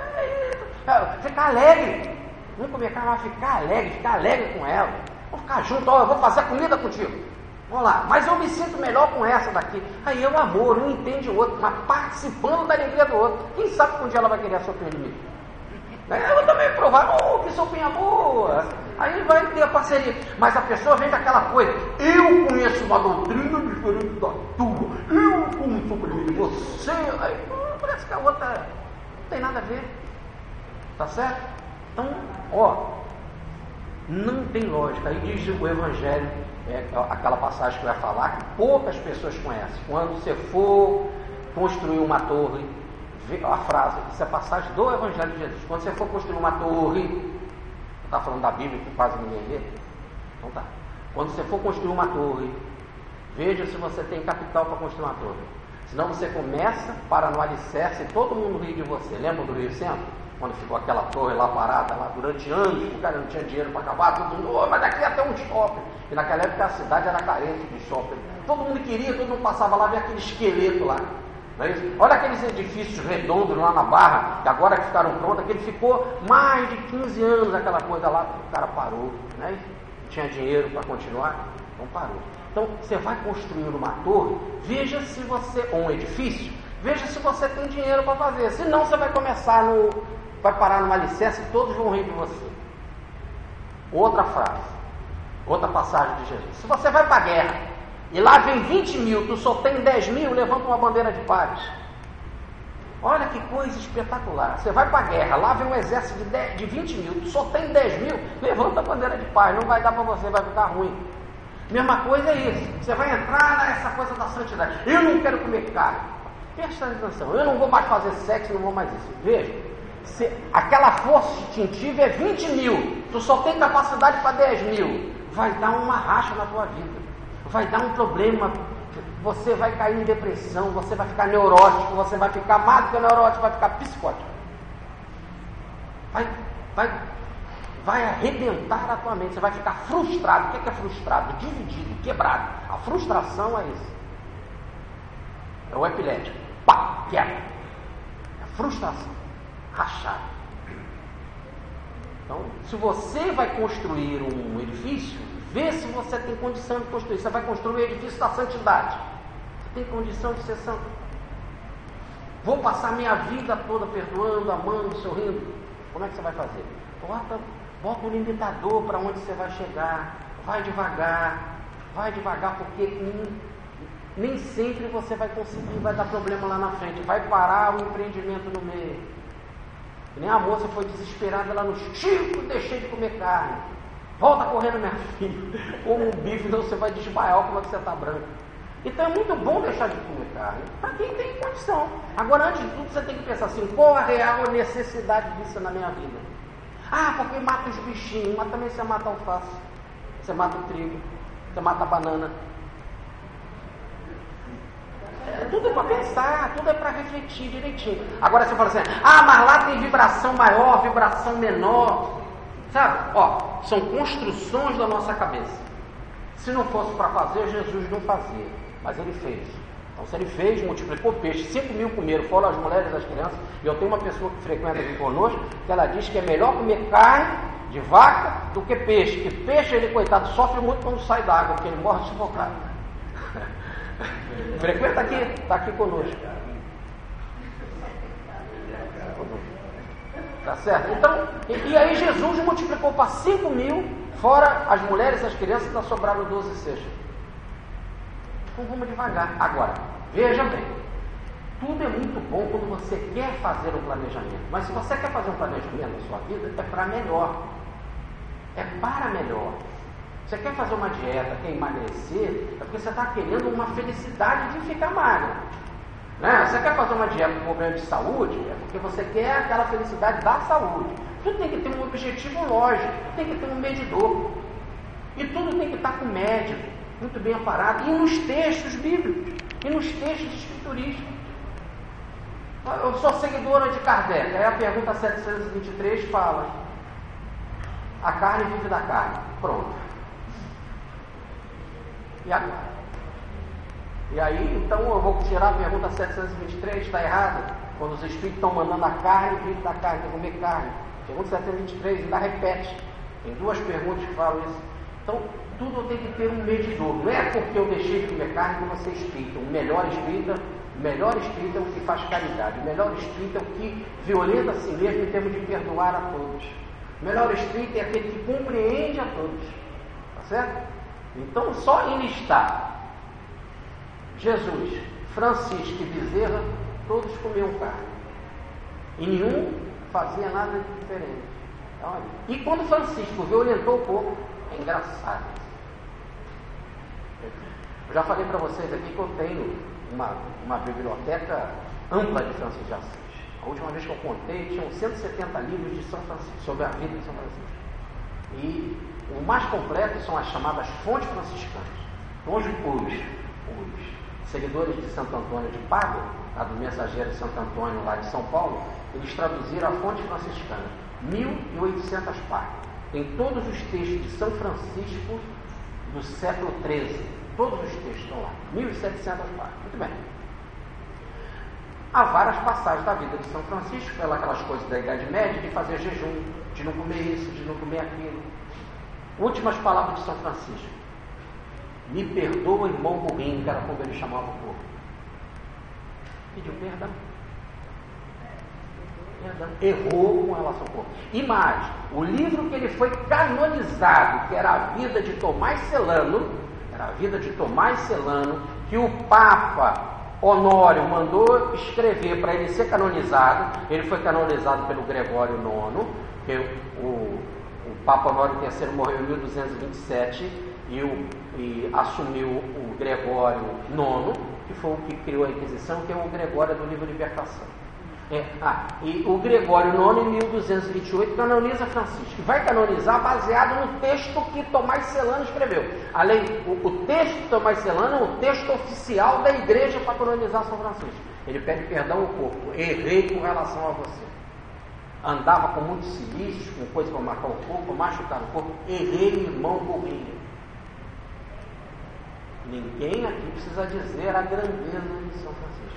É, ficar alegre. Não comer carne, mas ficar alegre. Ficar alegre com ela. Vou ficar junto. Ó, eu vou fazer comida contigo. Vamos lá, mas eu me sinto melhor com essa daqui. Aí é o amor, um entende o outro, mas participando da alegria do outro. Quem sabe que um dia ela vai querer a sopinha de mim? Eu também provar, oh, que sopinha boa. Aí vai ter a parceria. Mas a pessoa vem com aquela coisa: eu conheço uma doutrina diferente da tua, eu como sobre você. Aí parece que a outra não tem nada a ver. Tá certo? Então, ó, não tem lógica. Aí diz o Evangelho. É aquela passagem que vai falar que poucas pessoas conhecem. Quando você for construir uma torre, a frase, isso é a passagem do Evangelho de Jesus. Quando você for construir uma torre, está falando da Bíblia que quase ninguém vê? Então tá. Quando você for construir uma torre, veja se você tem capital para construir uma torre. Senão você começa, para no alicerce e todo mundo ri de você. Lembra do Rio Centro? Quando ficou aquela torre lá parada, lá durante anos, o cara não tinha dinheiro para acabar, todo mundo, oh, mas daqui até um shopping. E naquela época a cidade era carente de shopping. Todo mundo queria, todo mundo passava lá, via aquele esqueleto lá. Não é isso? Olha aqueles edifícios redondos lá na Barra, que agora que ficaram prontos, aquele ficou mais de quinze anos, aquela coisa lá, o cara parou. Não é isso? Não tinha dinheiro para continuar, então parou. Então, você vai construindo uma torre, veja se você, ou um edifício, veja se você tem dinheiro para fazer. Senão você vai começar no... vai parar numa licença e todos vão rir de você. Outra frase, outra passagem de Jesus: se você vai para a guerra e lá vem vinte mil, tu só tem dez mil, levanta uma bandeira de paz. Olha que coisa espetacular. Você vai para a guerra, lá vem um exército de, dez, de vinte mil, tu só tem dez mil, levanta a bandeira de paz. Não vai dar para você, vai ficar ruim. Mesma coisa é isso. Você vai entrar nessa coisa da santidade. Eu não quero comer carne. Presta atenção. Eu não vou mais fazer sexo, não vou mais isso. Veja. Se aquela força instintiva é vinte mil. Tu só tem capacidade para dez mil. Vai dar uma racha na tua vida. Vai dar um problema. Você vai cair em depressão. Você vai ficar neurótico. Você vai ficar mais do que neurótico. Vai ficar psicótico. Vai... vai Vai arrebentar a tua mente, você vai ficar frustrado. O que é frustrado? Dividido, quebrado. A frustração é isso. É o epilético. Pá, quebra. É a frustração. Rachado. Então, se você vai construir um edifício, vê se você tem condição de construir. Você vai construir o edifício da santidade. Você tem condição de ser santo? Vou passar minha vida toda perdoando, amando, sorrindo. Como é que você vai fazer? Bota... Bota um limitador para onde você vai chegar. Vai devagar. Vai devagar, porque nem, nem sempre você vai conseguir, vai dar problema lá na frente. Vai parar o empreendimento no meio. E nem a moça foi desesperada lá no Chico, deixei de comer carne. Volta correndo, minha filha. Como um bife, não você vai desmaiar, como é que você está branco. Então é muito bom deixar de comer carne. Para quem tem condição. Agora, antes de tudo, você tem que pensar assim, qual a real necessidade disso na minha vida? Ah, porque mata os bichinhos, mas também você mata a alface, você mata o trigo, você mata a banana. É, tudo é para pensar, tudo é para refletir direitinho. Agora você fala assim, ah, mas lá tem vibração maior, vibração menor. Sabe? Ó, são construções da nossa cabeça. Se não fosse para fazer, Jesus não fazia, mas ele fez. Então, se ele fez, multiplicou peixe, cinco mil comeram, fora as mulheres e as crianças. E eu tenho uma pessoa que frequenta aqui conosco, que ela diz que é melhor comer carne de vaca do que peixe. Que peixe, ele, coitado, sofre muito quando sai da água, porque ele morre sufocado. Frequenta aqui, está aqui conosco. Tá certo? Então, e, e aí Jesus multiplicou para cinco mil, fora as mulheres e as crianças, ainda sobraram doze cestas. Então vamos devagar. Agora, veja bem, tudo é muito bom quando você quer fazer um planejamento. Mas se você quer fazer um planejamento na sua vida, é para melhor. É para melhor. Você quer fazer uma dieta, quer emagrecer, é porque você está querendo uma felicidade de ficar magro. Né? Você quer fazer uma dieta com problema de saúde, é porque você quer aquela felicidade da saúde. Tudo tem que ter um objetivo lógico, tem que ter um medidor. E tudo tem que estar com médico, muito bem amparado, e nos textos bíblicos, e nos textos escriturísticos. Eu sou seguidora de Kardec, aí a pergunta setecentos e vinte e três fala: a carne vive da carne. Pronto. E agora? E aí, então eu vou tirar a pergunta setecentos e vinte e três, está errado? Quando os espíritos estão mandando a carne, vive da carne, tem que comer carne. Pergunta setecentos e vinte e três ainda repete. Tem duas perguntas que falam isso. Então, tudo tem que ter um medidor. Não é porque eu deixei de comer carne que eu vou ser espírita. O melhor espírita, o melhor espírita é o que faz caridade. O melhor espírita é o que violenta a si mesmo em termos de perdoar a todos. O melhor espírita é aquele que compreende a todos. Tá certo? Então, só em listar Jesus, Francisco e Bezerra, todos comiam carne. E nenhum fazia nada de diferente. Olha. E quando Francisco violentou o povo, é engraçado. Eu já falei para vocês aqui que eu tenho uma, uma biblioteca ampla de Francisco de Assis. A última vez que eu contei, tinham cento e setenta livros de São Francisco, sobre a vida de São Francisco. E o mais completo são as chamadas fontes franciscanas. Hoje os, os seguidores de Santo Antônio de Pádua, a do Mensageiro de Santo Antônio lá de São Paulo, eles traduziram a fonte franciscana, mil e oitocentas páginas. Tem todos os textos de São Francisco do século treze. Todos os textos estão lá, mil e setecentas páginas. Muito bem. Há várias passagens da vida de São Francisco, aquelas coisas da Idade Média, de fazer jejum, de não comer isso, de não comer aquilo. Últimas palavras de São Francisco: me perdoa, irmão burrinho, que era como ele chamava o povo. Pediu perdão. Perdão. Errou com relação ao povo. E mais, o livro que ele foi canonizado, que era a vida de Tomás Celano, era a vida de Tomás Celano, que o Papa Honório mandou escrever para ele ser canonizado. Ele foi canonizado pelo Gregório nono, que o, o Papa Honório terceiro morreu em mil duzentos e vinte e sete, e, o, e assumiu o Gregório nono, que foi o que criou a Inquisição, que é o Gregório do livro Libertação. É, ah, e o Gregório nono, em mil duzentos e vinte e oito, canoniza Francisco, que vai canonizar baseado no texto que Tomás Celano escreveu. Além, o, o texto de Tomás Celano é o texto oficial da igreja para canonizar São Francisco. Ele pede perdão ao corpo: errei com relação a você. Andava com muitos silícios, com coisa para marcar o corpo, machucar o corpo, errei, irmão, corria. Ninguém aqui precisa dizer a grandeza de São Francisco.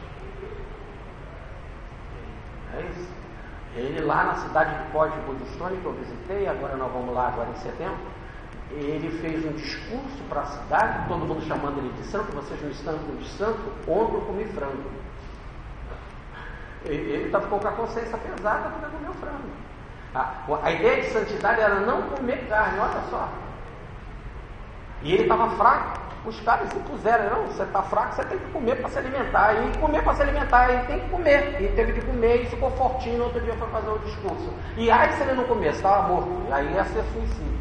É isso. Ele lá na cidade de Foz de Budistone, que eu visitei, agora nós vamos lá agora em setembro, ele fez um discurso para a cidade, todo mundo chamando ele de santo. Vocês não estão de santo, ontem eu comi frango. Ele estava com a consciência pesada para comer o frango. A, a ideia de santidade era não comer carne, olha só. E ele estava fraco. Os caras impuseram: não, você está fraco, você tem que comer para se alimentar. E comer para se alimentar, ele tem que comer. E teve que comer e ficou fortinho. No outro dia foi fazer o discurso. E aí, se ele não comesse, estava morto. Aí ia ser suicídio.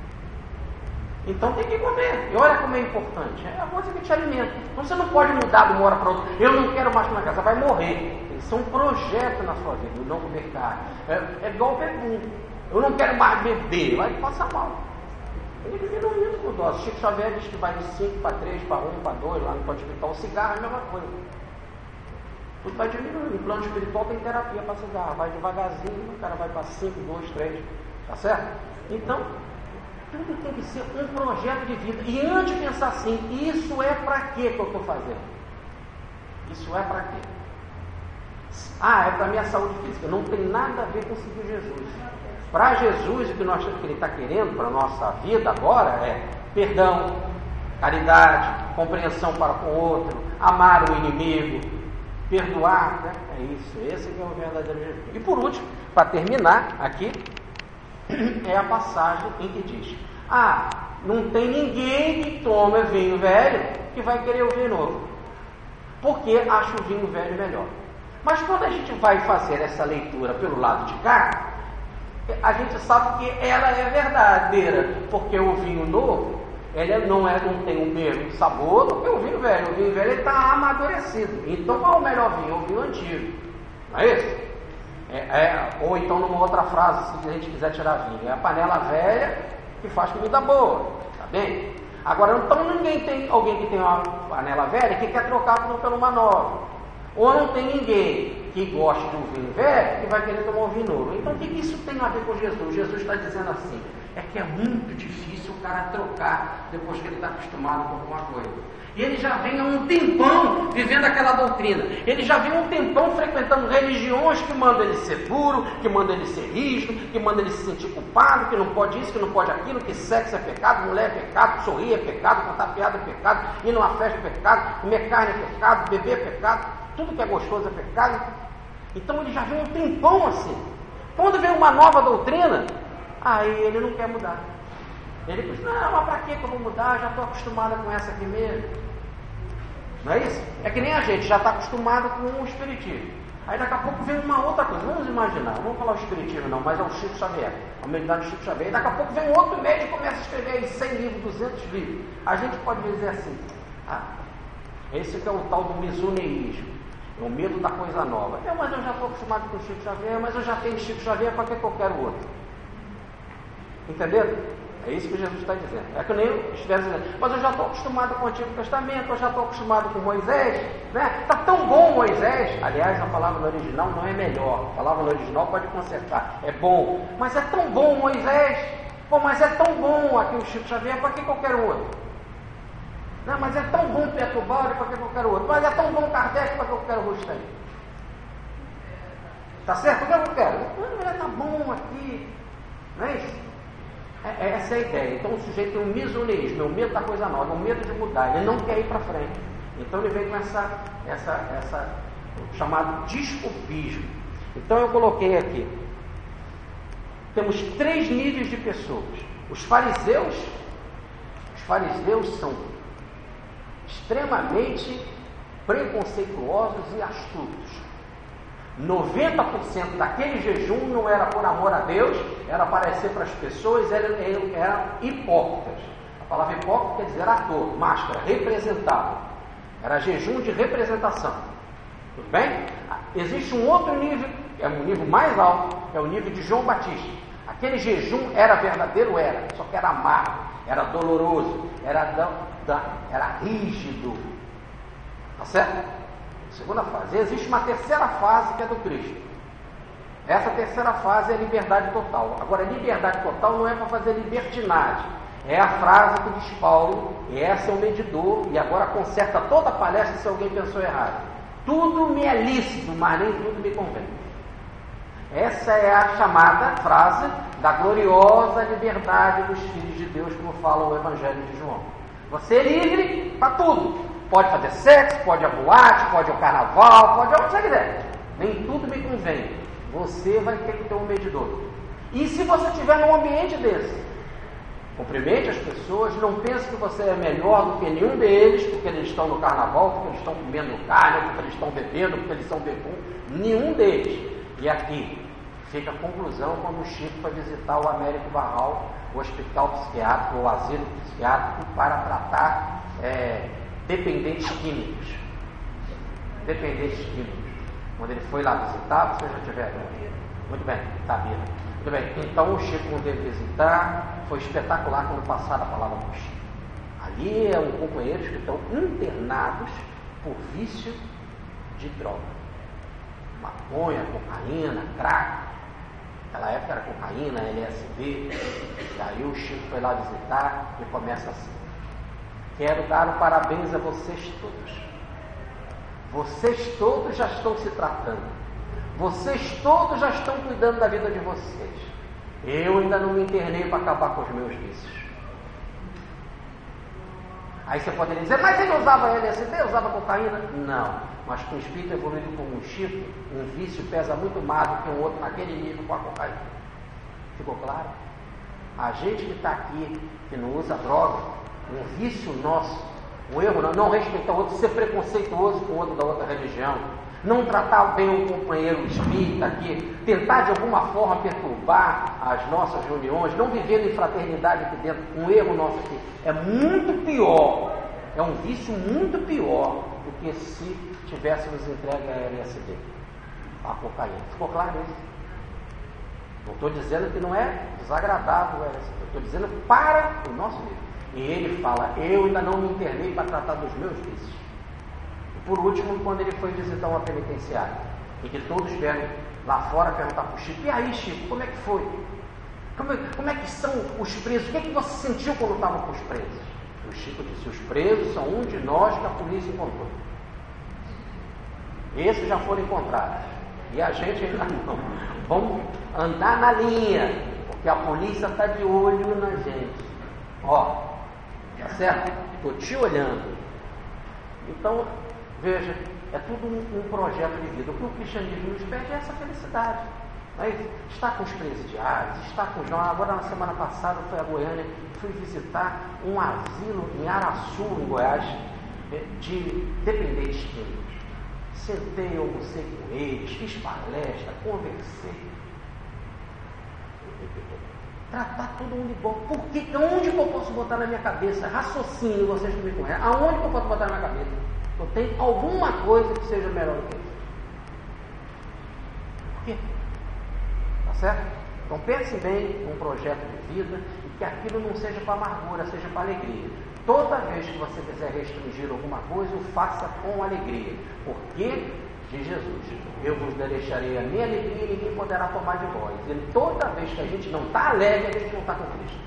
Então tem que comer. E olha como é importante. É a coisa que te alimenta. Então você não pode mudar de uma hora para outra. Eu não quero mais comer carne, você vai morrer. Isso é um projeto na sua vida, não comer carne. É, é igual o bebum. Eu não quero mais beber, vai passar mal. Ele diminuindo com dose. Chico Xavier diz que vai de cinco para três, para um, para dois, lá no plano espiritual. O cigarro é a mesma coisa. Tudo vai diminuindo. No plano espiritual tem terapia para cigarro. Vai devagarzinho, o cara vai para cinco, dois, três. Tá certo? Então, tudo tem que ser um projeto de vida. E antes de pensar assim, isso é para quê que eu estou fazendo? Isso é para quê? Ah, é para a minha saúde física. Não tem nada a ver com seguir Jesus. Para Jesus, o que, nós, que Ele está querendo para a nossa vida agora é perdão, caridade, compreensão para com o outro, amar o inimigo, perdoar, né? É isso, esse que é o verdadeiro Jesus. E por último, para terminar aqui, é a passagem em que diz: ah, não tem ninguém que toma vinho velho que vai querer o vinho novo, porque acha o vinho velho melhor. Mas quando a gente vai fazer essa leitura pelo lado de cá, a gente sabe que ela é verdadeira, porque o vinho novo, ele não, é, não tem o mesmo sabor do que o vinho velho. O vinho velho está amadurecido. Então qual é o melhor vinho? O vinho antigo. Não é isso? É, é, ou então numa outra frase, se a gente quiser tirar vinho, é a panela velha que faz comida boa. Tá bem? Agora, então ninguém tem, alguém que tem uma panela velha que quer trocar por uma nova. Ou não tem ninguém que goste de um vinho velho que vai querer tomar um vinho novo. Então o que isso tem a ver com Jesus? Jesus está dizendo assim: é que é muito difícil o cara trocar depois que ele está acostumado com alguma coisa. E ele já vem há um tempão vivendo aquela doutrina. Ele já vem há um tempão frequentando religiões que mandam ele ser puro, que mandam ele ser rígido, que mandam ele se sentir culpado, que não pode isso, que não pode aquilo, que sexo é pecado, mulher é pecado, sorrir é pecado, contar piada é pecado, ir numa festa é pecado, comer carne é pecado, beber é pecado, tudo que é gostoso é pecado. Então ele já vem um tempão assim. Quando vem uma nova doutrina, aí ele não quer mudar. Ele diz: não, mas para que eu vou mudar? Já estou acostumado com essa aqui mesmo. Não é isso? É que nem a gente já está acostumado com o espiritismo. Aí daqui a pouco vem uma outra coisa. Vamos imaginar, não vamos falar o espiritismo não, mas é o Chico Xavier, a mediunidade do Chico Xavier. E daqui a pouco vem um outro médico e começa a escrever aí cem livros, duzentos livros. A gente pode dizer assim: ah, esse que é o tal do misoneísmo. É o medo da coisa nova. É, mas eu já estou acostumado com o Chico Xavier, mas eu já tenho Chico Xavier, para que eu quero o outro? Entenderam? É isso que Jesus está dizendo. É que nem eu estivesse dizendo: mas eu já estou acostumado com o Antigo Testamento, eu já estou acostumado com Moisés, né? Está tão bom Moisés. Aliás, a palavra no original não é melhor. A palavra no original pode consertar. É bom. Mas é tão bom Moisés. Pô, mas é tão bom aqui o Chico Xavier, para que eu quero o outro? Não, mas é tão bom Petrubaldi, para que eu quero outro? Mas é tão bom Kardec, para que eu quero o Rustem? Tá certo? O que eu quero? Não, tá bom aqui. Não é isso? É, essa é a ideia. Então o sujeito tem um misoneísmo, é o medo da coisa nova, é o medo de mudar. Ele não quer ir para frente. Então ele vem com essa, essa, essa chamado desculpismo. Então eu coloquei aqui: temos três níveis de pessoas. Os fariseus, os fariseus são extremamente preconceituosos e astutos. noventa por cento daquele jejum não era por amor a Deus, era aparecer para as pessoas, eram, eram hipócritas. A palavra hipócrita quer dizer ator, máscara, representado. Era jejum de representação. Tudo bem? Existe um outro nível, é um nível mais alto, que é o nível de João Batista. Aquele jejum era verdadeiro, era, só que era amargo, era doloroso, era, da, da, era rígido. Tá certo? Segunda fase. E existe uma terceira fase que é do Cristo. Essa terceira fase é liberdade total. Agora, liberdade total não é para fazer libertinagem. É a frase que diz Paulo, e essa é o medidor, e agora conserta toda a palestra se alguém pensou errado. Tudo me é lícito, mas nem tudo me convém. Essa é a chamada frase da gloriosa liberdade dos filhos de Deus, como fala o Evangelho de João. Você é livre para tudo. Pode fazer sexo, pode ir a boate, pode ir ao carnaval, pode ir ao que você quiser. Nem tudo me convém. Você vai ter que ter um medidor. E se você estiver num ambiente desse, cumprimente as pessoas, não pense que você é melhor do que nenhum deles, porque eles estão no carnaval, porque eles estão comendo carne, porque eles estão bebendo, porque eles são bebum. Nenhum deles. E aqui fica a conclusão quando o Chico foi visitar o Américo Barral, o hospital psiquiátrico, o asilo psiquiátrico, para tratar é, dependentes químicos. Dependentes químicos. Quando ele foi lá visitar, vocês já tiveram? Muito bem, sabia. Muito bem, então o Chico, quando ele visitar, foi espetacular quando passaram a palavra para o Chico. Ali é um companheiros que estão internados por vício de droga. Maconha, cocaína, crack. Naquela época era cocaína, L S D. E aí o Chico foi lá visitar e começa assim: quero dar o parabéns a vocês todos. Vocês todos já estão se tratando. Vocês todos já estão cuidando da vida de vocês. Eu ainda não me internei para acabar com os meus vícios. Aí você poderia dizer, mas ele usava L S D, usava cocaína? Não, mas com o espírito evoluído como um Chico, um vício pesa muito mais do que um outro naquele nível com a cocaína. Ficou claro? A gente que está aqui, que não usa droga, um vício nosso, um erro não, não respeitar o outro, ser preconceituoso com o outro da outra religião, não tratar bem um companheiro espírita aqui, tentar de alguma forma perturbar as nossas reuniões, não viver em fraternidade aqui dentro, um erro nosso aqui, é muito pior, é um vício muito pior do que se tivéssemos entregue a L S D, a cocaína. Ficou claro isso? Não estou dizendo que não é desagradável o L S D, estou dizendo para o nosso nível. E ele fala, eu ainda não me internei para tratar dos meus vícios. E por último, quando ele foi visitar uma penitenciária, e que todos vieram lá fora perguntar para o Chico, e aí Chico, como é que foi? Como é, como é que são os presos? O que é que você sentiu quando estava com os presos? O Chico disse, os presos são um de nós que a polícia encontrou. Esses já foram encontrados. E a gente ainda não. Vamos andar na linha, porque a polícia está de olho na gente. Ó, tá certo? Estou te olhando. Então, veja, é tudo um, um projeto de vida. O que o cristianismo nos pede é essa felicidade. Mas está com os presidiários, está com os jovens. Agora, na semana passada, fui a Goiânia, fui visitar um asilo em Araçu, em Goiás, de dependentes químicos. Sentei, almocei com eles, fiz palestra, conversei. Tratar todo mundo igual. Por que? Onde que eu posso botar na minha cabeça? Raciocínio, vocês que me conhecem. Aonde que eu posso botar na minha cabeça? Eu tenho alguma coisa que seja melhor do que isso. Por quê? Tá certo? Então pense bem num projeto de vida e que aquilo não seja para amargura, seja para alegria. Toda vez que você quiser restringir alguma coisa, o faça com alegria. Porque, diz Jesus, eu vos deixarei a minha alegria e ninguém poderá tomar de vós. E toda vez que a gente não está alegre, a gente não está com Cristo.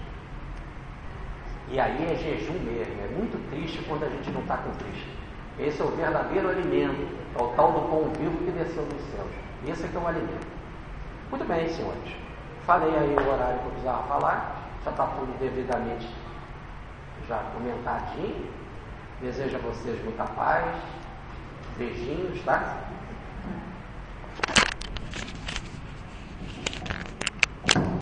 E aí é jejum mesmo. É muito triste quando a gente não está com Cristo. Esse é o verdadeiro alimento. É o tal do pão vivo que desceu dos céus. Esse é que é o alimento. Muito bem, senhores. Falei aí o horário que eu precisava falar. Já está tudo devidamente já comentadinho. Desejo a vocês muita paz. Beijinhos, tá?